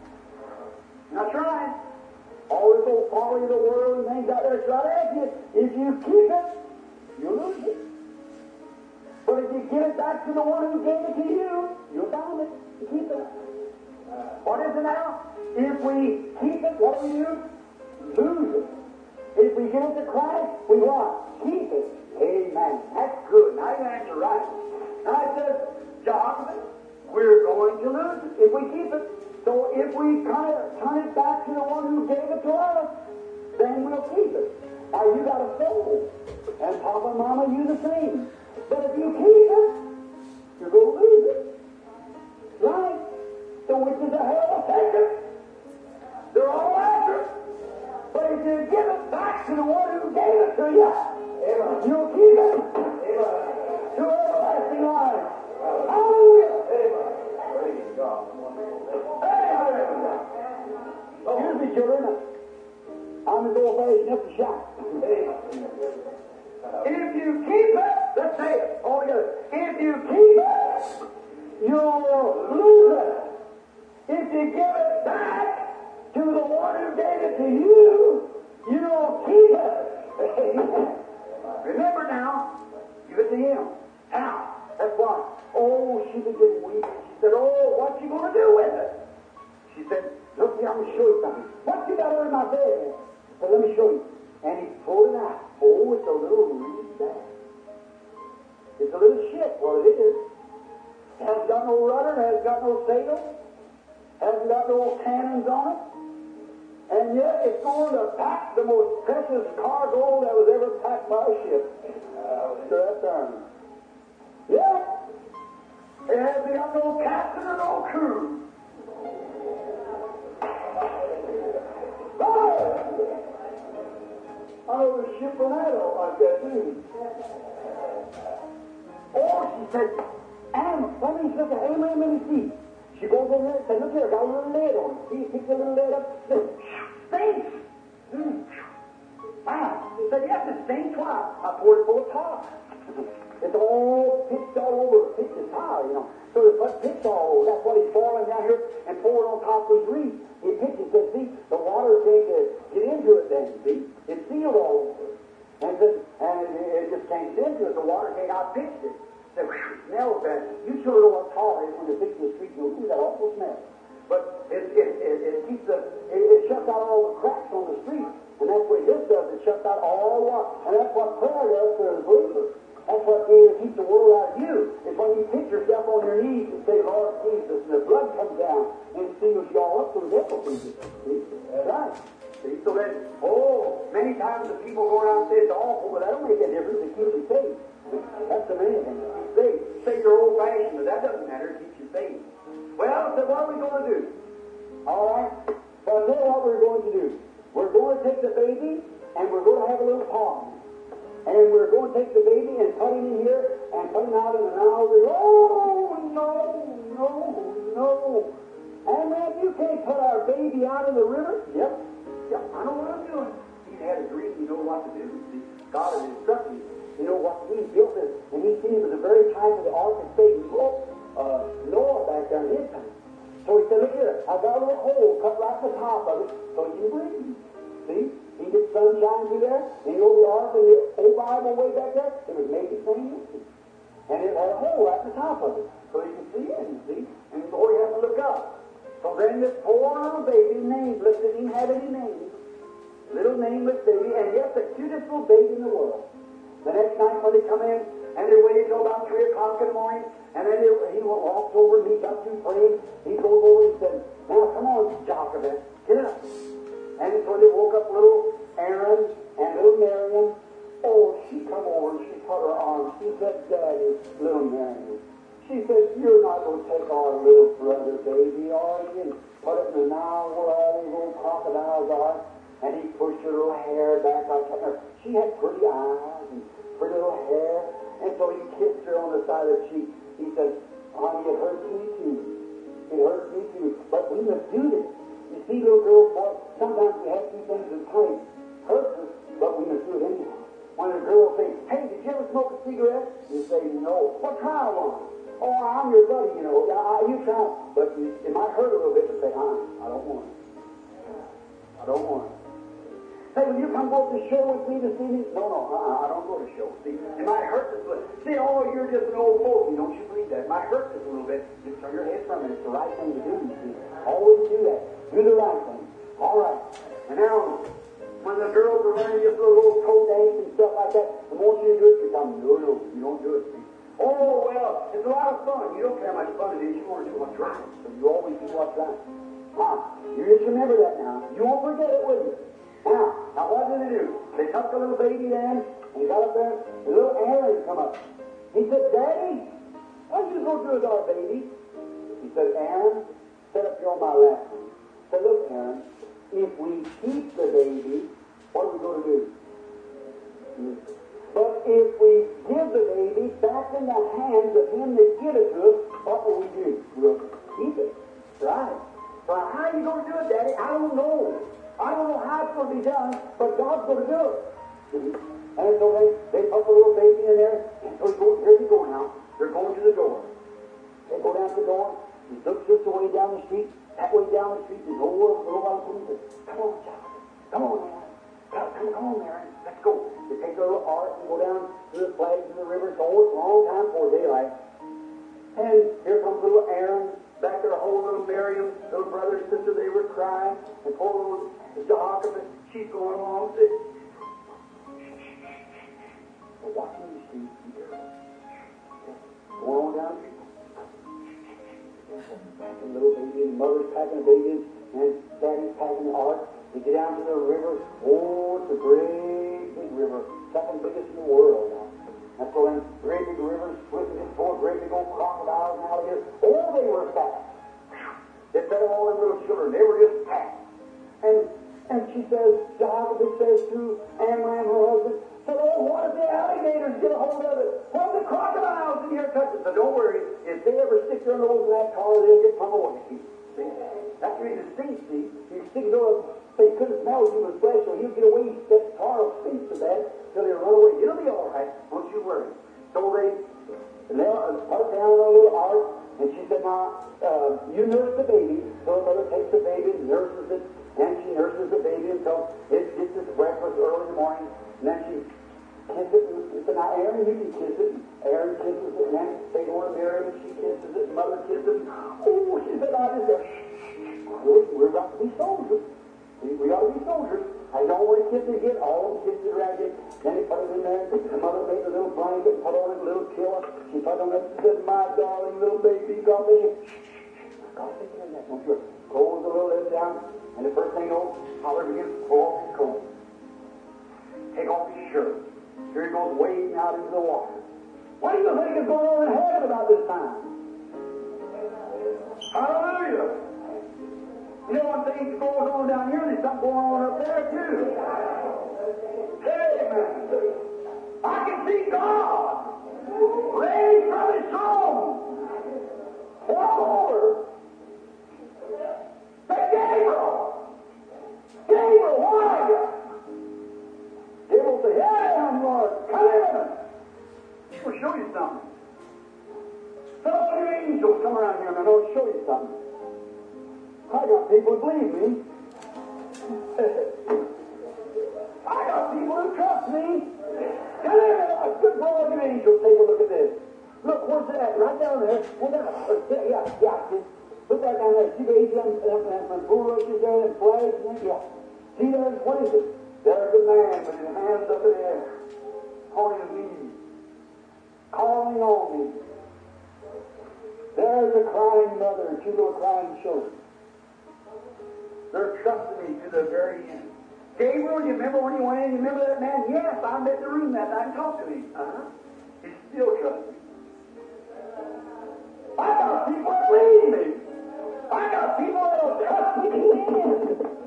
Now try it. All this old folly of the world and things out there is right after you. If you keep it, you'll lose it. But if you give it back to the one who gave it to you, you'll find it. You keep it. What is it now? If we keep it, what do we do? Lose it. If we give it to Christ, we what? Keep it. Amen. That's good. Now you answer right. Now it says, Jochebed, we're going to lose it if we keep it. So if we kind of turn it back to the one who gave it to us, then we'll keep it. Now you got a soul. And Papa and Mama, you the same. But if you keep it, you're going to lose it. Right? The witches of hell will take it. They're all after it. But if you give it back to the one who gave it to you, Amen. You'll keep it. Amen. To everlasting life. Hallelujah. Amen. Praise God. Amen. Excuse me, children. I'm as old-fashioned as the shot. Amen. If you keep it, let's say it all together. If you keep it, you'll lose it. If you give it back to the one who gave it to you, you'll keep it. Remember now, give it to him. Now, that's why. Oh, she began weeping. She said, oh, what you going to do with it? She said, look here, I'm going to show you something. What you got under my bed? I said, let me show you. And he pulled it out. Oh, it's a little reed bag. It's a little ship. Well, it is. It hasn't got no rudder, hasn't got no sail, hasn't got no cannons on it. And yet it's going to pack the most precious cargo that was ever packed by a ship. Uh, so that's there. Yeah. It hasn't got no captain or no crew. Oh! I know the ship from Adel like that too. Oh, she said, Anna, let me look at Anna, let me see. She goes in there and said, look here, I got a little lid on it. See, pick the little lid up. Said, stinks. Mm. Wow. She said, yes, it stinks. Why? I poured it full of tar. It's all pitched all over. Pitched is tar, you know. So it's put pitch all over. That's what he's boiling down here and pouring on top of his reef. He pitches it, see, the water can't uh, get into it then, see. It's sealed all over. And, it, and it, it just can't get into it. The water can't outpitch it. It smells bad. You sure know what tar is when you fix the street. You'll see that awful smell. But it, it, it, it keeps the, it, it shuts out all the cracks on the street. And that's what this does. It shuts out all the water. And that's what prayer does for the believer. That's what keeps the world out of you. It's when you pitch yourself on your knees and say, Lord Jesus, and the blood comes down and seals you all up from devil Jesus. See? That's right. See? So then, oh, many times the people go around and say it's awful, but that don't make a difference. It keeps you safe. That's the main thing. Say, say you're old-fashioned, but that doesn't matter. It keeps you safe. Well, so what are we going to do? I All right? So I tell you what we're going to do. We're going to take the baby, and we're going to have a little party. And we're going to take the baby and put him in here and put him out in the Nile River. Oh, no, no, no. And man, you can't put our baby out in the river? Yep. Yep, I know what I'm doing. He's had a dream. He knows what to do. See, God has instructed him. You know what? He built this, and he seen it was the very type of the ark of Satan. Oh, uh, Noah back there in his time. So he said, look here, I got a little hole cut right at the top of it so he can breathe. See? He gets sunshine through there, and you know the ark in the old Bible way back there, it was made the same way. And it had a hole right at the top of it, so you can see in, see? And before you have to look up. So then this poor little baby, nameless, didn't even have any name. Little nameless baby, and yet the cutest little baby in the world. The next night when they come in, and they're waiting till about three o'clock in the morning, and then they, he walks over and he got through praying. He goes over and said, now come on, Jochebed, get up. And so they woke up little Aaron and little Miriam. Oh, she come over and she put her arms. She said, Daddy, little Miriam. She said, you're not going to take our little brother, baby, are you? And put it in the Nile where all these little crocodiles are. And he pushed her little hair back like her. She had pretty eyes and pretty little hair. And so he kissed her on the side of the cheek. He said, honey, it hurts me too. It hurts me too. But we must do this. You see, little girls, boy, sometimes we have to do things that kind of hurts us, but we must do it anyhow. When a girl will say, hey, did you ever smoke a cigarette? You say, no. Well, try one. Oh, I'm your buddy, you know. I, you try. But it might hurt a little bit to say, uh, I don't want it. I don't want it. Say, will you come go to the show with me this evening? No, no, uh, I don't go to the show. See, it might hurt us a little. See, oh, you're just an old fogey. Don't you believe that? It might hurt us a little bit. Just turn your head from it. It's the right thing to do, you see. Always do that. Do the right thing. All right. And now, when the girls are learning just a little toe dance and stuff like that, the more you do it, you tell them, no, no, you don't do it. See? Oh, well, it's a lot of fun. You don't care how much fun it is. You want to do what's right. So you always do what's right. Now, you just remember that now. You won't forget it, will you? Now, now what did they do? They took the little baby then, and he got up there, and little Aaron come up. He said, Daddy, what are you going to do with our baby? He said, Aaron, sit up here on my lap. He said, look, Aaron, if we keep the baby, what are we going to do? But if we give the baby back in the hands of him that give it to us, what will we do? We'll keep it. Right. So how are you going to do it, Daddy? I don't know. I don't know how it's going to be done, but God's going to do it. And so they, they put the little baby in there, and so he goes, here they go now. They're going to the door. They go down to the door. He looks just the way down the street, that way down the street. There's no one, no one coming. He says, come on, child. Come on, man. Come, come, come on, Mary. Let's go. They take their little ark and go down to the flags in the river. It's always a long time before daylight. And here comes little Aaron. Back there, whole little Miriam, little brother and sister, they were crying. And poor little Jochebed, she's going along. We're watching the street. Going on down the street. Packing a little baby, and mother's packing a baby, and daddy's packing the ark. They get down to the river. Oh, it's a great big river. Second biggest in the world now. That's going great big rivers, swimming in four great big old crocodiles and alligators. Oh, they were fat. They fed all them little children. They were just fat. And and she says, Jochebed says to Amram, her husband, said, oh, what if the alligators get a hold of it? What if the crocodiles in here touch it? So don't worry. If they ever stick their nose in that car, they'll get from away. See? That's the reason stinks, see? He stick nose, so he couldn't smell human flesh, so he'll get away. That car will stink to that till he'll run away. It'll be all right. Don't you worry. So they put it down in a little ark, and she said, now, uh, you nurse the baby. So the mother takes the baby and nurses it, and she nurses the baby until it gets its breakfast early in the morning, and then she kisses it. And said, now, Aaron, you can kiss it. Aaron kisses it, and then they go to Mary, and she kisses it, and mother kisses it. Oh, she said, I just said, we're, we're about to be soldiers. We, we ought to be soldiers. I don't want to kiss it again. All of them kissed it around it. Then they put it in there. The mother made a little blanket, put on it a little pillow. She put on it and said, my darling little baby, God bless you. God bless you in that. Don't you close the little lid down. And the first thing you know, Father begins to pull off his coat. Take off his shirt. Here he goes wading out into the water. What do you think is going on in heaven about this time? Hallelujah. You know, one thing goes on down here, and there's something going on up there, too. Amen. I can see God raised from His throne. One more. Say, Gabriel. Gabriel, where are you? Gabriel said, here I am, Lord. Come in. I'll show you something. So all your angels come around here, and I'll show you something. I got people who believe me. I got people who trust me. Come here, a good boy, you angels. Take a look at this. Look, where's it at? Right down there. Well, down, uh, yeah, yeah. See, look right down there. See the A T M and, and bulrushes there and flags and that? Yeah. See there? What is it? There's a man with his hands up in the air, on his knees, calling on me. There's a crying mother and two little crying children. They're trusting me to the very end. Gabriel, you remember when you went in? You remember that man? Yes, I met in the room that night and talked to him. Uh-huh. He still trusts me. I got people that believe me. I got people that will trust me to the end.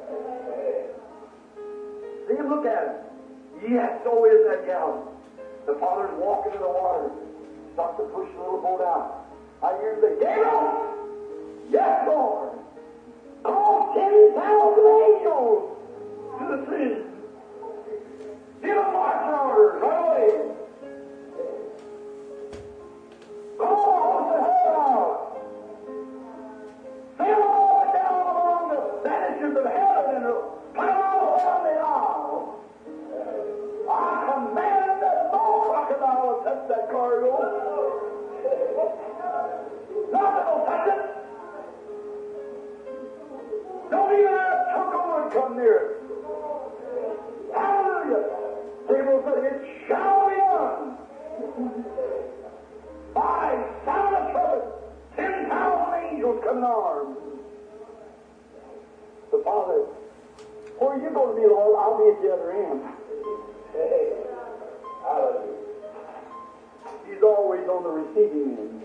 See him, look at him. Yes, so is that gal. The father's walking in the water. Starts to push the little boat out. I hear him say, Gabriel! Yes, Lord! Call ten thousand angels to the sea. Give them marching orders right away. Go on, the hell out. Sail all down along the vanishes of heaven and put them all around the isle. I command that no crocodile will touch that cargo. Nothing will touch it. Don't even have Tucker come near it. Hallelujah. Gabriel said, it shall be done. By sound of trumpet, ten thousand angels come in arms. The Father, where are you going to be, Lord? I'll be at the other end. Hey, hallelujah. He's always on the receiving end.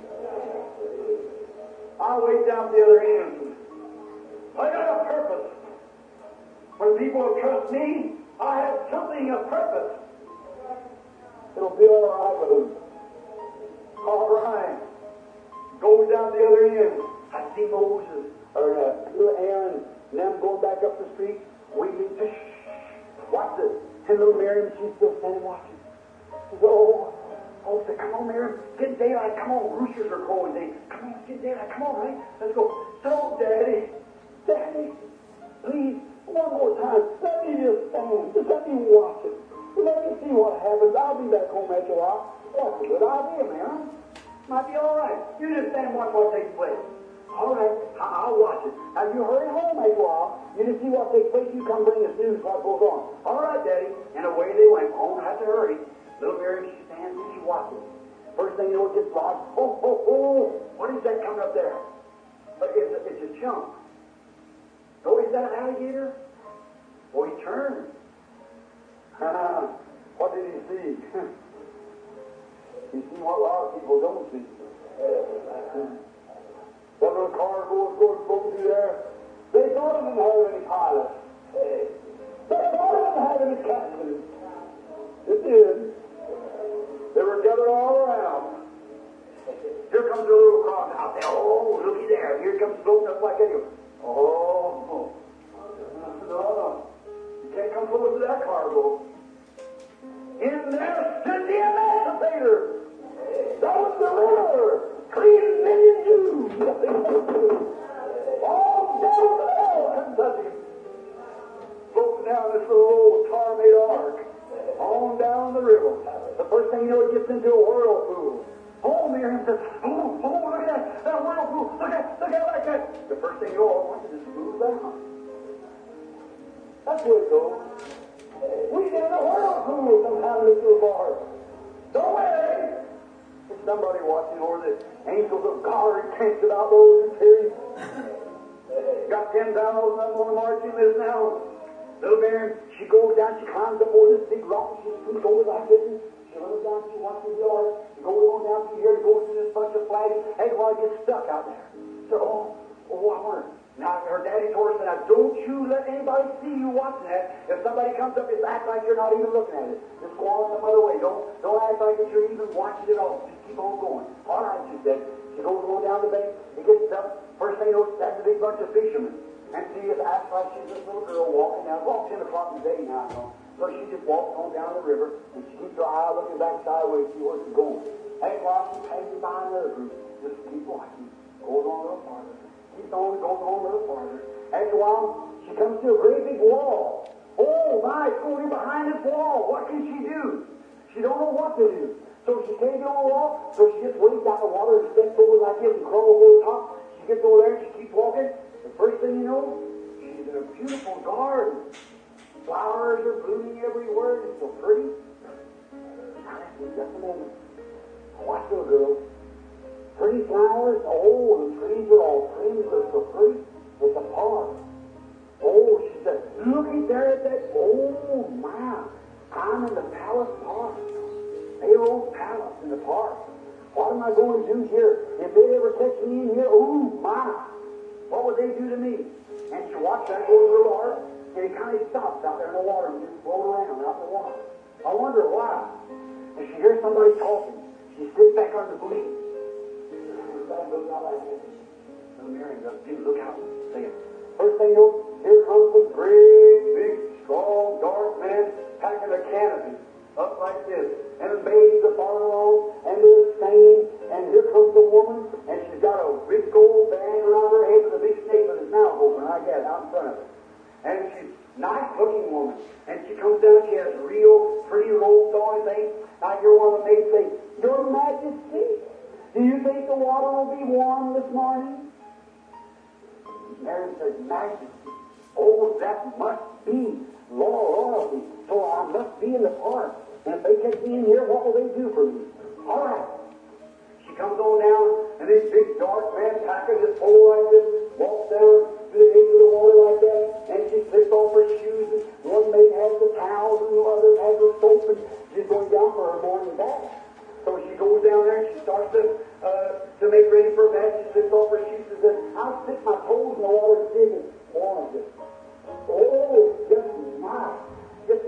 I'll wait down at the other end. I got a purpose. When people will trust me, I have something of purpose. It'll be all right with them. All right. Goes down the other end. I see Moses, or uh, little Aaron, and them going back up the street, weeping. Watch this. And little Miriam, she's still standing watching. She says, oh, oh, say, come on, Miriam. Get daylight. Come on. Roosters are crowing. They, come on, get daylight. Come on, right? Let's go. So, Daddy, Daddy, please, one more time, let me just stand. Just let me watch it. Let me see what happens. I'll be back home after a while. That's a good idea, man. Might be all right. You just stand and watch what takes place. All right, I'll watch it. Now, you hurry home after a while. You just see what takes place. You come bring us news what goes on. All right, Daddy. And away they went. Oh, don't have to hurry. Little Mary, she stands and she watches. First thing you know, it gets lost. Oh, oh, oh. What is that coming up there? It's a, it's a chunk. Oh, is that an alligator? Oh, he turned. What did he see? He see what a lot of people don't see. That little car goes, goes, goes through there. They thought it didn't have any pilots. They thought it didn't have any captains. It did. They were gathered all around. Here comes a little crocodile. They, oh, looky there. Here comes floating up like that. Oh, no, no. You can't come close to that cargo. In there stood the emancipator. That was the river. Three million Jews. All down the hell couldn't touch him. Floating down this little old tar-made ark. On down the river. The first thing you know, it gets into a whirlpool. Oh, Miriam says, oh, oh, look at that. That whirlpool. Look at look at it like that. The first thing you know, I want to just move down. That's where it goes. We get in a whirlpool sometime in this little bar. Don't worry. There's somebody watching over the angels of God are camped about those who carry. Got ten thousand of them on the marching list now. Little Mary, she goes down, she climbs up over this big rock, she swings over like this. She runs down, she watches the yard. She goes on down through here, goes through this bunch of flags. Hey, while it gets stuck out there. So, oh, oh, I wonder, Now, her daddy told her, now, don't you let anybody see you watching that. If somebody comes up, just act like you're not even looking at it. Just go on some other way. Don't, don't act like that you're even watching it all. Just keep on going. All right, she said. She goes on down the bank. He gets up. First thing you know, that's a big bunch of fishermen. And she just acts like she's this little girl walking down. Well, ten o'clock in the day now, you know. So she just walks on down the river, and she keeps her eye looking back sideways to see where she's going. And while she passes by another group, just keep watching. Goes on a little farther. Keeps on, goes on a little farther. After a while, she comes to a great big wall. Oh, my, it's going in behind this wall. What can she do? She don't know what to do. So she can't get on the wall, so she just wades out the water and steps over like this and crawls over the top. She gets over there and she keeps walking. The first thing you know, she's in a beautiful garden. Flowers are blooming everywhere. It's so pretty. Now, just a moment. Watch the girl. Pretty flowers. Oh, the trees are all trimmed. They're so pretty. It's a park. Oh, she said, look at there at that. Oh, my. I'm in the palace park. Pharaoh's palace in the park. What am I going to do here? If they ever catch me in here, oh, my. What would they do to me? And she watched that go to the Lord, and he kind of stops out there in the water and just float around out in the water. I wonder why. And she hears somebody talking. She sits back on the bush. Look out like this. Little Mary goes, look out. See it. First thing you know, here comes a great, big, strong, dark man packing a canopy up like this. And the babies are following along, and they're singing, and here comes the woman, and she's got a big gold band around her head with a big snake with his mouth open like that out in front of her. And she's a nice-looking woman. And she comes down, she has real pretty robes on and things. Now you're one of the maids say, Your Majesty, do you think the water will be warm this morning? Mary says, Majesty, oh, that must be royalty. So I must be in the park. And if they catch me in here, what will they do for me? All right. She comes on down, and this big dark man packing this pole like this, walks down to the edge of the water like that, and she slips off her shoes, and one maid has the towels, and the other has the soap, and she's going down for her morning bath. So she goes down there, and she starts to, uh, to make ready for a bath. She slips off her shoes, and says, I'll stick my toes in the water and see if it's warm. Oh, just nice. Just,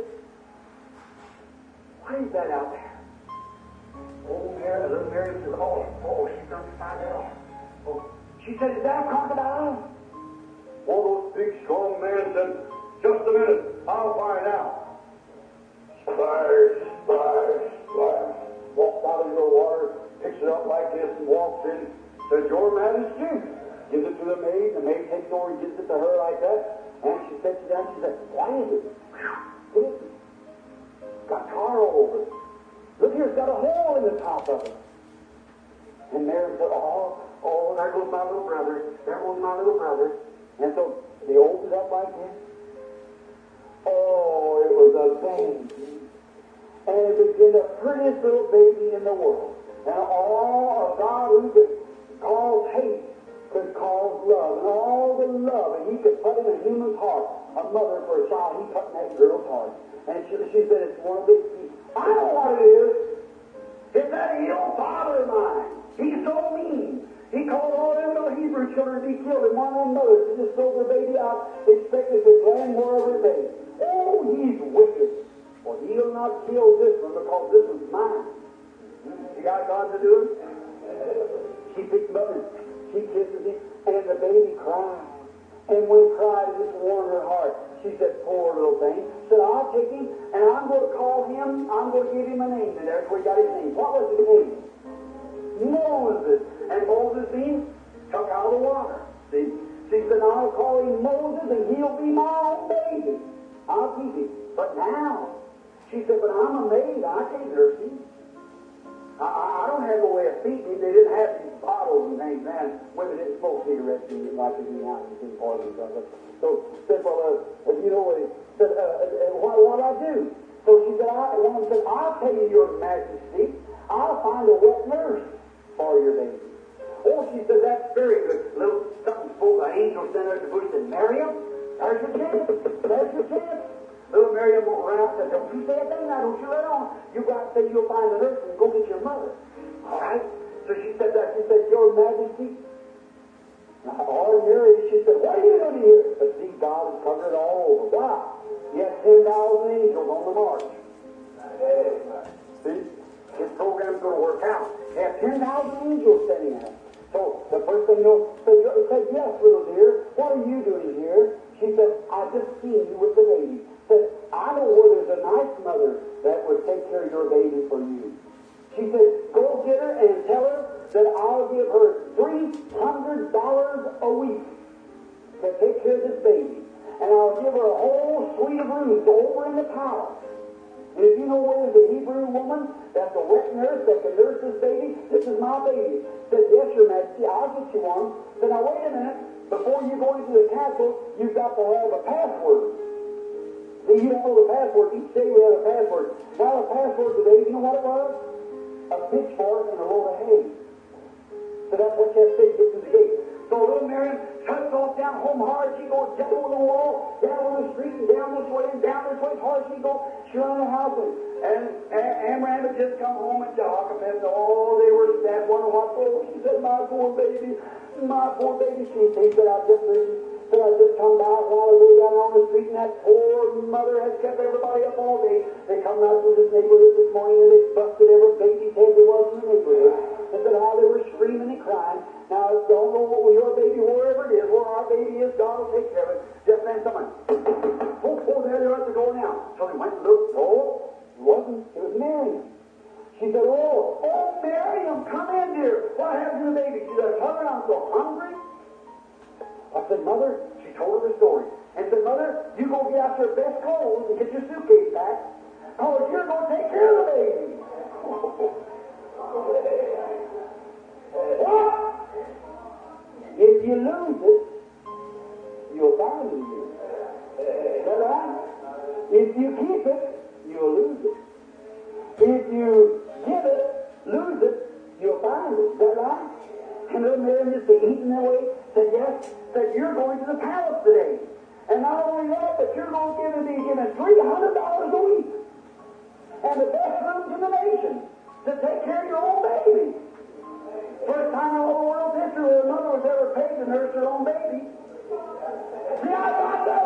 what is that out there? Oh, Mary, little Mary says, oh, oh, she's going to find out. Oh, she said, is that a crocodile? One of those big, strong men said, just a minute, I'll find out. Splash, splash, splash. Walks out into the water, picks it up like this, and walks in, says, Your Majesty. Gives it to the maid, the maid takes it over and gives it to her like that, and she sets it down, she says, what is it? What is it? It's got tar all over it. Look here, it's got a hole in the top of it. And Mary said, oh, oh, there goes my little brother. There goes my little brother. And so they opened it up like this. Oh, it was a baby. And it was the prettiest little baby in the world. And all of God who could cause hate could cause love. And all the love, and he could put in a human's heart, a mother for a child, he put in that girl's heart. And she, she said, it's one of these people. I know what it is. It's that ill father of mine. He's so mean. He called all them little Hebrew children to be killed, and one of them mothers to just throw their baby out, expecting to land wherever it may. Oh, he's wicked. For he'll not kill this one because this one's mine. You got God to do it? She picks him up and she kisses him, and the baby cries. And when he cried, it just warmed her heart. She said, poor little thing. Said, I'll take him, and I'm going to call him, I'm going to give him a name. And there's where he got his name. What was his name? Moses. And Moses being took out of the water. See? She said, I'll call him Moses, and he'll be my own baby. I'll keep him. But now, she said, but I'm a maid. I can't nurse him. I, I don't have no way of feeding him. They didn't have these bottles and things then. Women didn't smoke cigarettes and like they do now. It's important and stuff. So said, well, uh, you know, uh, said, uh, uh, what what I do? So she said, I, one of them said, I'll tell you, Your Majesty, I'll find a wet nurse for your baby. Oh, she said, that's very good. Little something spoke, an angel sent her to the bush and said, Miriam, there's your chance. There's your chance. Little Miriam went around and said, don't you say a thing now, don't you let on. You got to say you'll find the nurse and go get your mother. All right? So she said that. She said, Your Majesty, Ordinary, she said, what are you doing here? But see, God has covered it all over. Why? He had ten thousand angels on the march. See? His program's going to work out. He had ten thousand angels standing there. So the first thing you know, said, said, yes, little dear, what are you doing here? She said, I just seen you with the baby. Said, I know where there's a nice mother that would take care of your baby for you. She said, go get her and tell her that I'll give her three hundred dollars a week to take care of this baby. And I'll give her a whole suite of rooms over in the palace. And if you know where there's a Hebrew woman that's a wet nurse that can nurse this baby, this is my baby. Said, yes, Your Majesty, I'll get you one. Said, now wait a minute. Before you go into the castle, you've got to have a password. See, you don't know the password. Each day we have a password. Now the password today, you know what it was? A pitchfork and a load of hay. So that's what you have to say to get through the gate. So little Miriam cuts off down home hard. She goes down over the wall, down on the street, and down this way, and down this way. As hard as she goes, she runs the house. And, and A- Amram had just come home and Jehoshaphat, oh, they were sad, wondering what for. She said, my poor baby, my poor baby. She, he said, I just said, I just come by a while ago down on the street, and that poor mother has kept everybody up all day. They come out through this neighborhood this morning, and they busted every baby's head there was in the neighborhood. They said how they were screaming and crying. Now, don't know what your baby, wherever it is, where our baby is, God will take care of it. Just then someone, oh, oh, there they are at the door now. So they went and looked. Oh, it wasn't. It was Miriam. She said, oh, oh, Miriam, come in, dear. What happened to the baby? She said, Mother, I'm so hungry. I said, Mother, she told her the story. And said, Mother, you go get out your best clothes and get your suitcase back, because you're going to take care of the baby. What? If you lose it, you'll find it again. Is that right? If you keep it, you'll lose it. If you give it, lose it, you'll find it. Is that right? And little Miriam just eating that way, said, yes, said, you're going to the palace today. And not only that, but you're going to give, be given three hundred dollars a week. And the best rooms in the nation to take care of your own baby. First time in all the world's history where a mother was ever paid to nurse her own baby. See, I got that.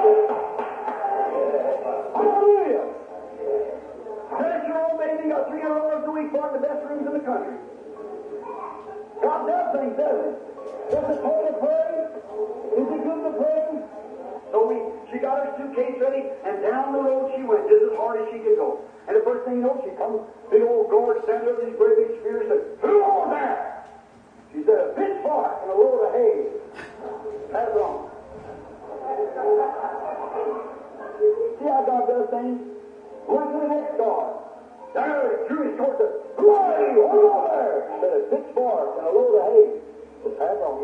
Hallelujah. Nurse your own baby, got three hundred dollars a week for the best rooms in the country. God does things, doesn't it? Does it pay to pray? Is it good to pray? So we, she got her suitcase ready, and down the road she went, just as hard as she could go. And the first thing you know, she comes, big old guard standing over these great big spears, and said, who owns that? She said, a pitchfork and a load of hay. Pass it on. See how God does things? Went to the next guard. There, drew his sword, said, who are you? Hold on there. She said, a pitchfork and a load of hay. Pass on.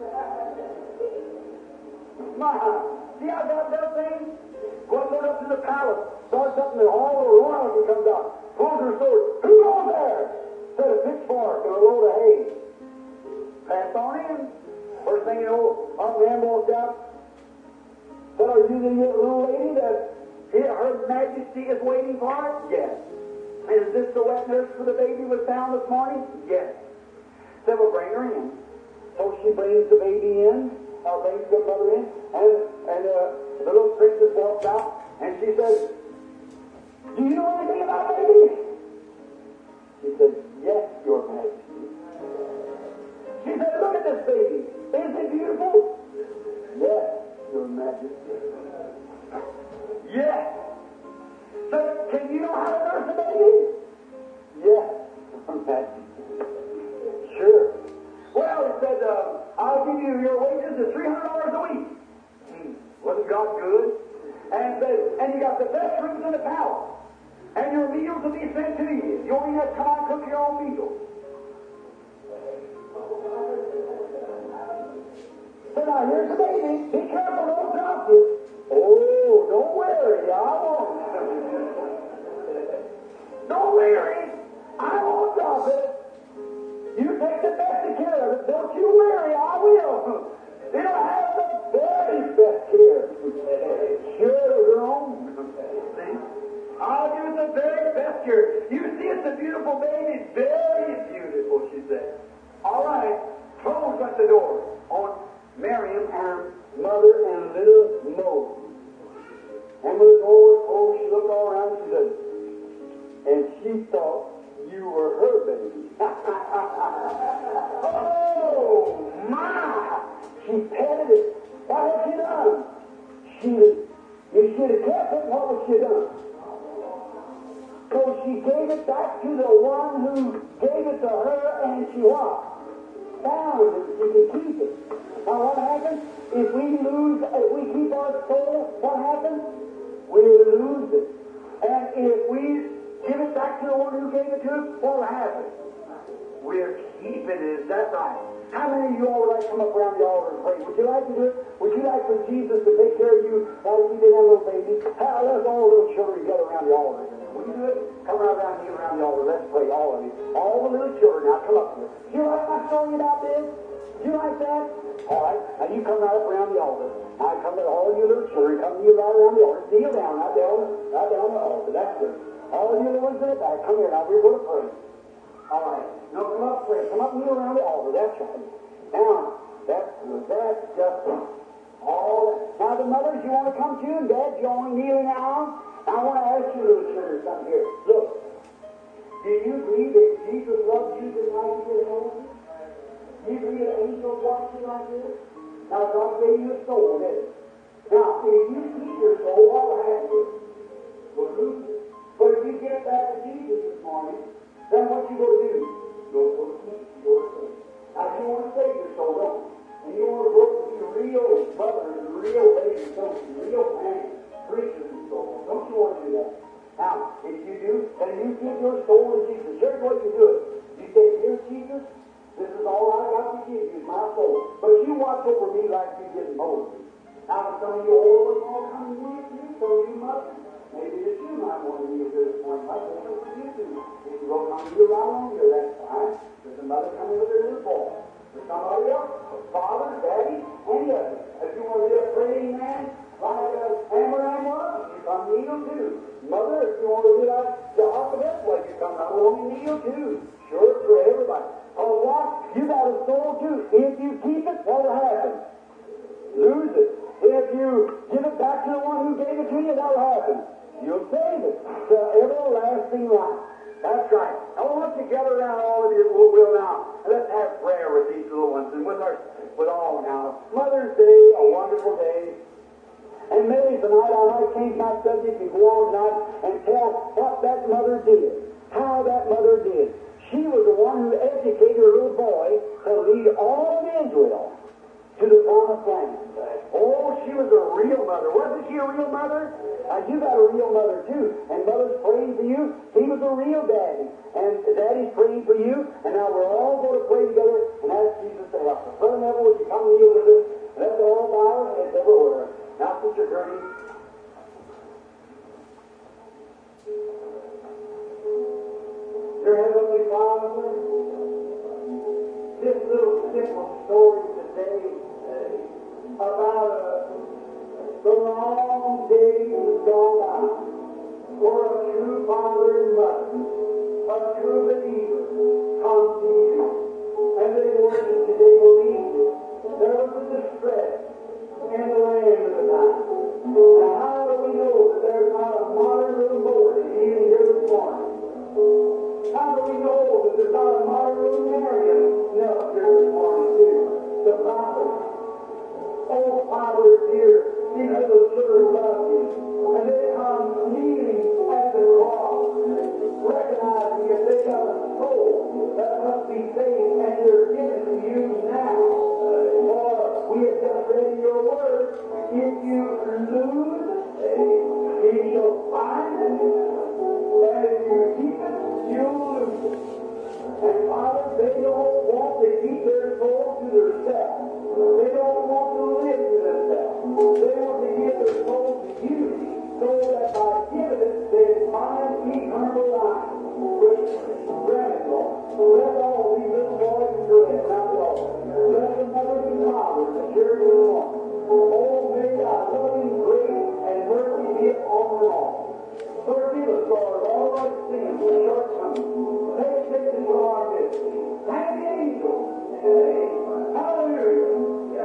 My, see how God does things? Goes up to the palace, starts up in the hall, the royalty comes out, pulls her sword. Who goes there? Said a pitchfork and a load of hay. Passed on in. First thing you know, our man walked out. Said, are you the little lady that Her Majesty is waiting for it? Yes. Is this the wet nurse for the baby was found this morning? Yes. Said, well, bring her in. So she brings the baby in, or brings the mother in, and, and uh, the little princess walks out, and she says, do you know anything about baby? She said, yes, Your Majesty. She said, look at this baby. Isn't it beautiful? Yes, Your Majesty. Yes. So, can you know how to nurse a baby? Yes, Your Majesty. Sure. Well, he said, uh, I'll give you your wages of three hundred dollars a week. Hmm. Wasn't God good? And said, and you got the best rooms in the palace. And your meals will be sent to you. You only have to come out and cook your own meals. So now here's the baby. Be careful, don't drop it. Oh, don't worry, I won't. Don't worry, I won't drop it. You take the best of care of it. Don't you worry, I will. It'll have the very best care. Sure, your own. See? I'll give it the very best care. You see, it's a beautiful baby. Very beautiful, she said. All right. Close at the door. On If she'd have kept it, what would she have done? So she gave it back to the one who gave it to her, and she what? Found it. She can keep it. Now what happens? If we lose, if we keep our soul, what happens? We lose it. And if we give it back to the one who gave it to us, what will happen? We'll keep it. Is that right? How many of you all would like to come up around the altar and pray? Would you like to do it? Would you like for Jesus to take care of you like he did that little baby? How, let's all little children gather around the altar. Will you do it? Come right around here around the altar. Let's pray, all of you. All the little children, now come up here. Do you like my story about this? Do you like that? All right. Now you come right up around the altar. Now come to all of you little children. Come to you right around the altar. Kneel down right down, right down the altar. That's good. All of you little ones in the back, come here. Now we're going to pray. All right. Now come up, pray. Come up and kneel around the altar. That's right. Now, that's good. That's just all that. Now the mothers you want to come to, and dads you want to kneel now. I want to ask you little children something here. Look. Do you believe that Jesus loves you just like he did Moses? Do you believe that angels watch you like this? Now God gave you a soul, didn't he? Now, if you keep your soul, what will happen? You'll lose it. But if you get back to Jesus this morning, then what you going to do? You'll go to sleep. You'll go to sleep. Now, you want to save your soul, don't you? And you want to work with your real mothers and real ladies, don't you? Real parents, preachers and so on. Don't you want to do that? Now, if you do, then you give your soul to Jesus. Here's what you do. You say, dear Jesus, this is all I got to give you, my soul. But you watch over me like you did Moses. Now, some of you older ones all come to me, some of you mothers, maybe that you might want to kneel to this morning. I think it's for you too. If you go come to you right on here, that's fine. There's a mother coming with her little boy. For somebody else, father, daddy, any of you. If you want to be a praying man, like uh, Abraham was, you come kneel too. Mother, if you want to be like Jehoshaphat, well, you come not only kneel too. Sure, it's for everybody. Oh, what? You got a soul too. If you keep it, what will happen? Lose it. If you give it back to the one who gave it to you, what will happen? You'll save it to everlasting life. That's right. I want you to gather around all of you, we'll, we'll now. And let's have prayer with these little ones and with our, with all now. Mother's Day, a wonderful day. And maybe tonight I might change my subject and go on tonight and tell what that mother did. How that mother did. She was the one who educated her little boy to lead all of Israel to the promised land. Oh, she was a real mother. Wasn't she a real mother? Now, you got a real mother, too. And mother's praying for you. He was a real daddy. And daddy's praying for you. And now we're all going to pray together and ask Jesus to help us. Brother Neville, would you come kneel with us? Let's all bow our heads everywhere. Now, Sister Gertie. Dear Heavenly Father, this little simple story today about uh, the long days gone by for a true father and mother, a true believer, come to you. And they worship you, they believed it. There was a distress in the land of the time. Now, how do we know that there's not a modern little boy even here this morning? How do we know that there's not a modern little Marion knelt here this morning, too? The Father. Oh, Father dear, these little children love you. And they come kneeling at the cross, recognizing that they got a soul that must be saved, and they're given to you now. For we have just read in your word, if you lose, you shall find it, and if you keep it, you'll lose it. And Father, they don't want to keep their soul to themselves. They don't want to live to themselves. They want to give their soul to you, so that by giving it, they find eternal life. Which grant it, Lord. Let all these little boys and girls now, Lord. Let the mothers and fathers that share your Lord. Oh, may thy loving grace and mercy be upon them all. Forgive us, Lord, all our sins and shortcomings. Take sickness from our midst. Thank the angels. Hallelujah.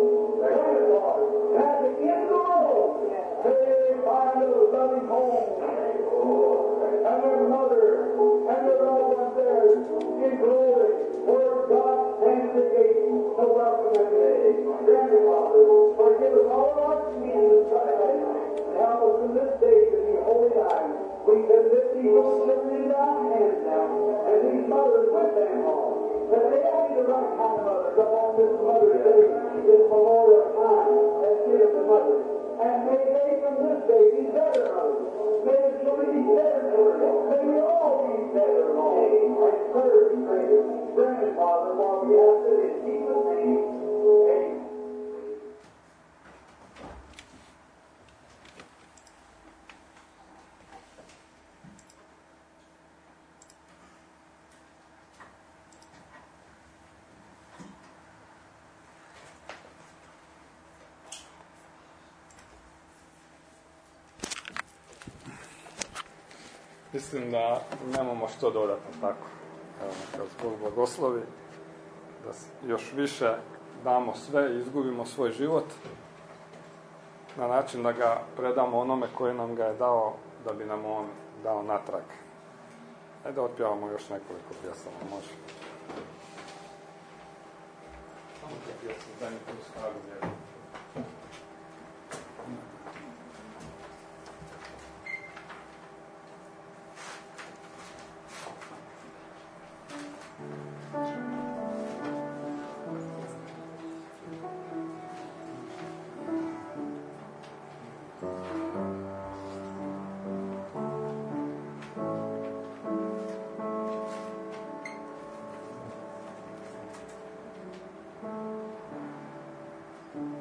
grandfather, and at the end of the road, they find a loving home. And their mother and their loved ones there in glory, where God stands at the gate to welcome them today. Grandfather, forgive us all our sins and trespasses, and help us in this day to be holy thine. We can lift these little children into our hands now, and these mothers with them all, that they all be the right kind of mothers upon this Mother's Day, this memorial time that's given to mothers. And may they from this day be better mothers. May the children be better children. May we all be better, Lord, and serve you greater. Grandfather, while we ask it in Jesus' name, amen. Mislim da nemamo što dodati, tako. Evo, neka Bog blagoslovi, da još više damo sve i izgubimo svoj život na način da ga predamo onome koji nam ga je dao, da bi nam on dao natrag. Ajde da otpjevamo još nekoliko pjesama, može. Samo te pjesme, daj mi tu snagu vjeru. Thank you.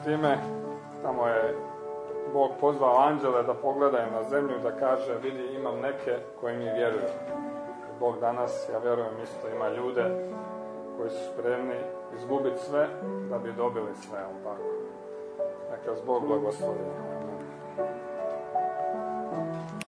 time, tamo je Bog pozvao anđele da pogledaju na zemlju i da kaže, vidi, imam neke koji mi vjeruju. I Bog danas, ja vjerujem, isto ima ljude koji su spremni izgubiti sve da bi dobili sve, on tako. Neka vas Bog blagoslovi.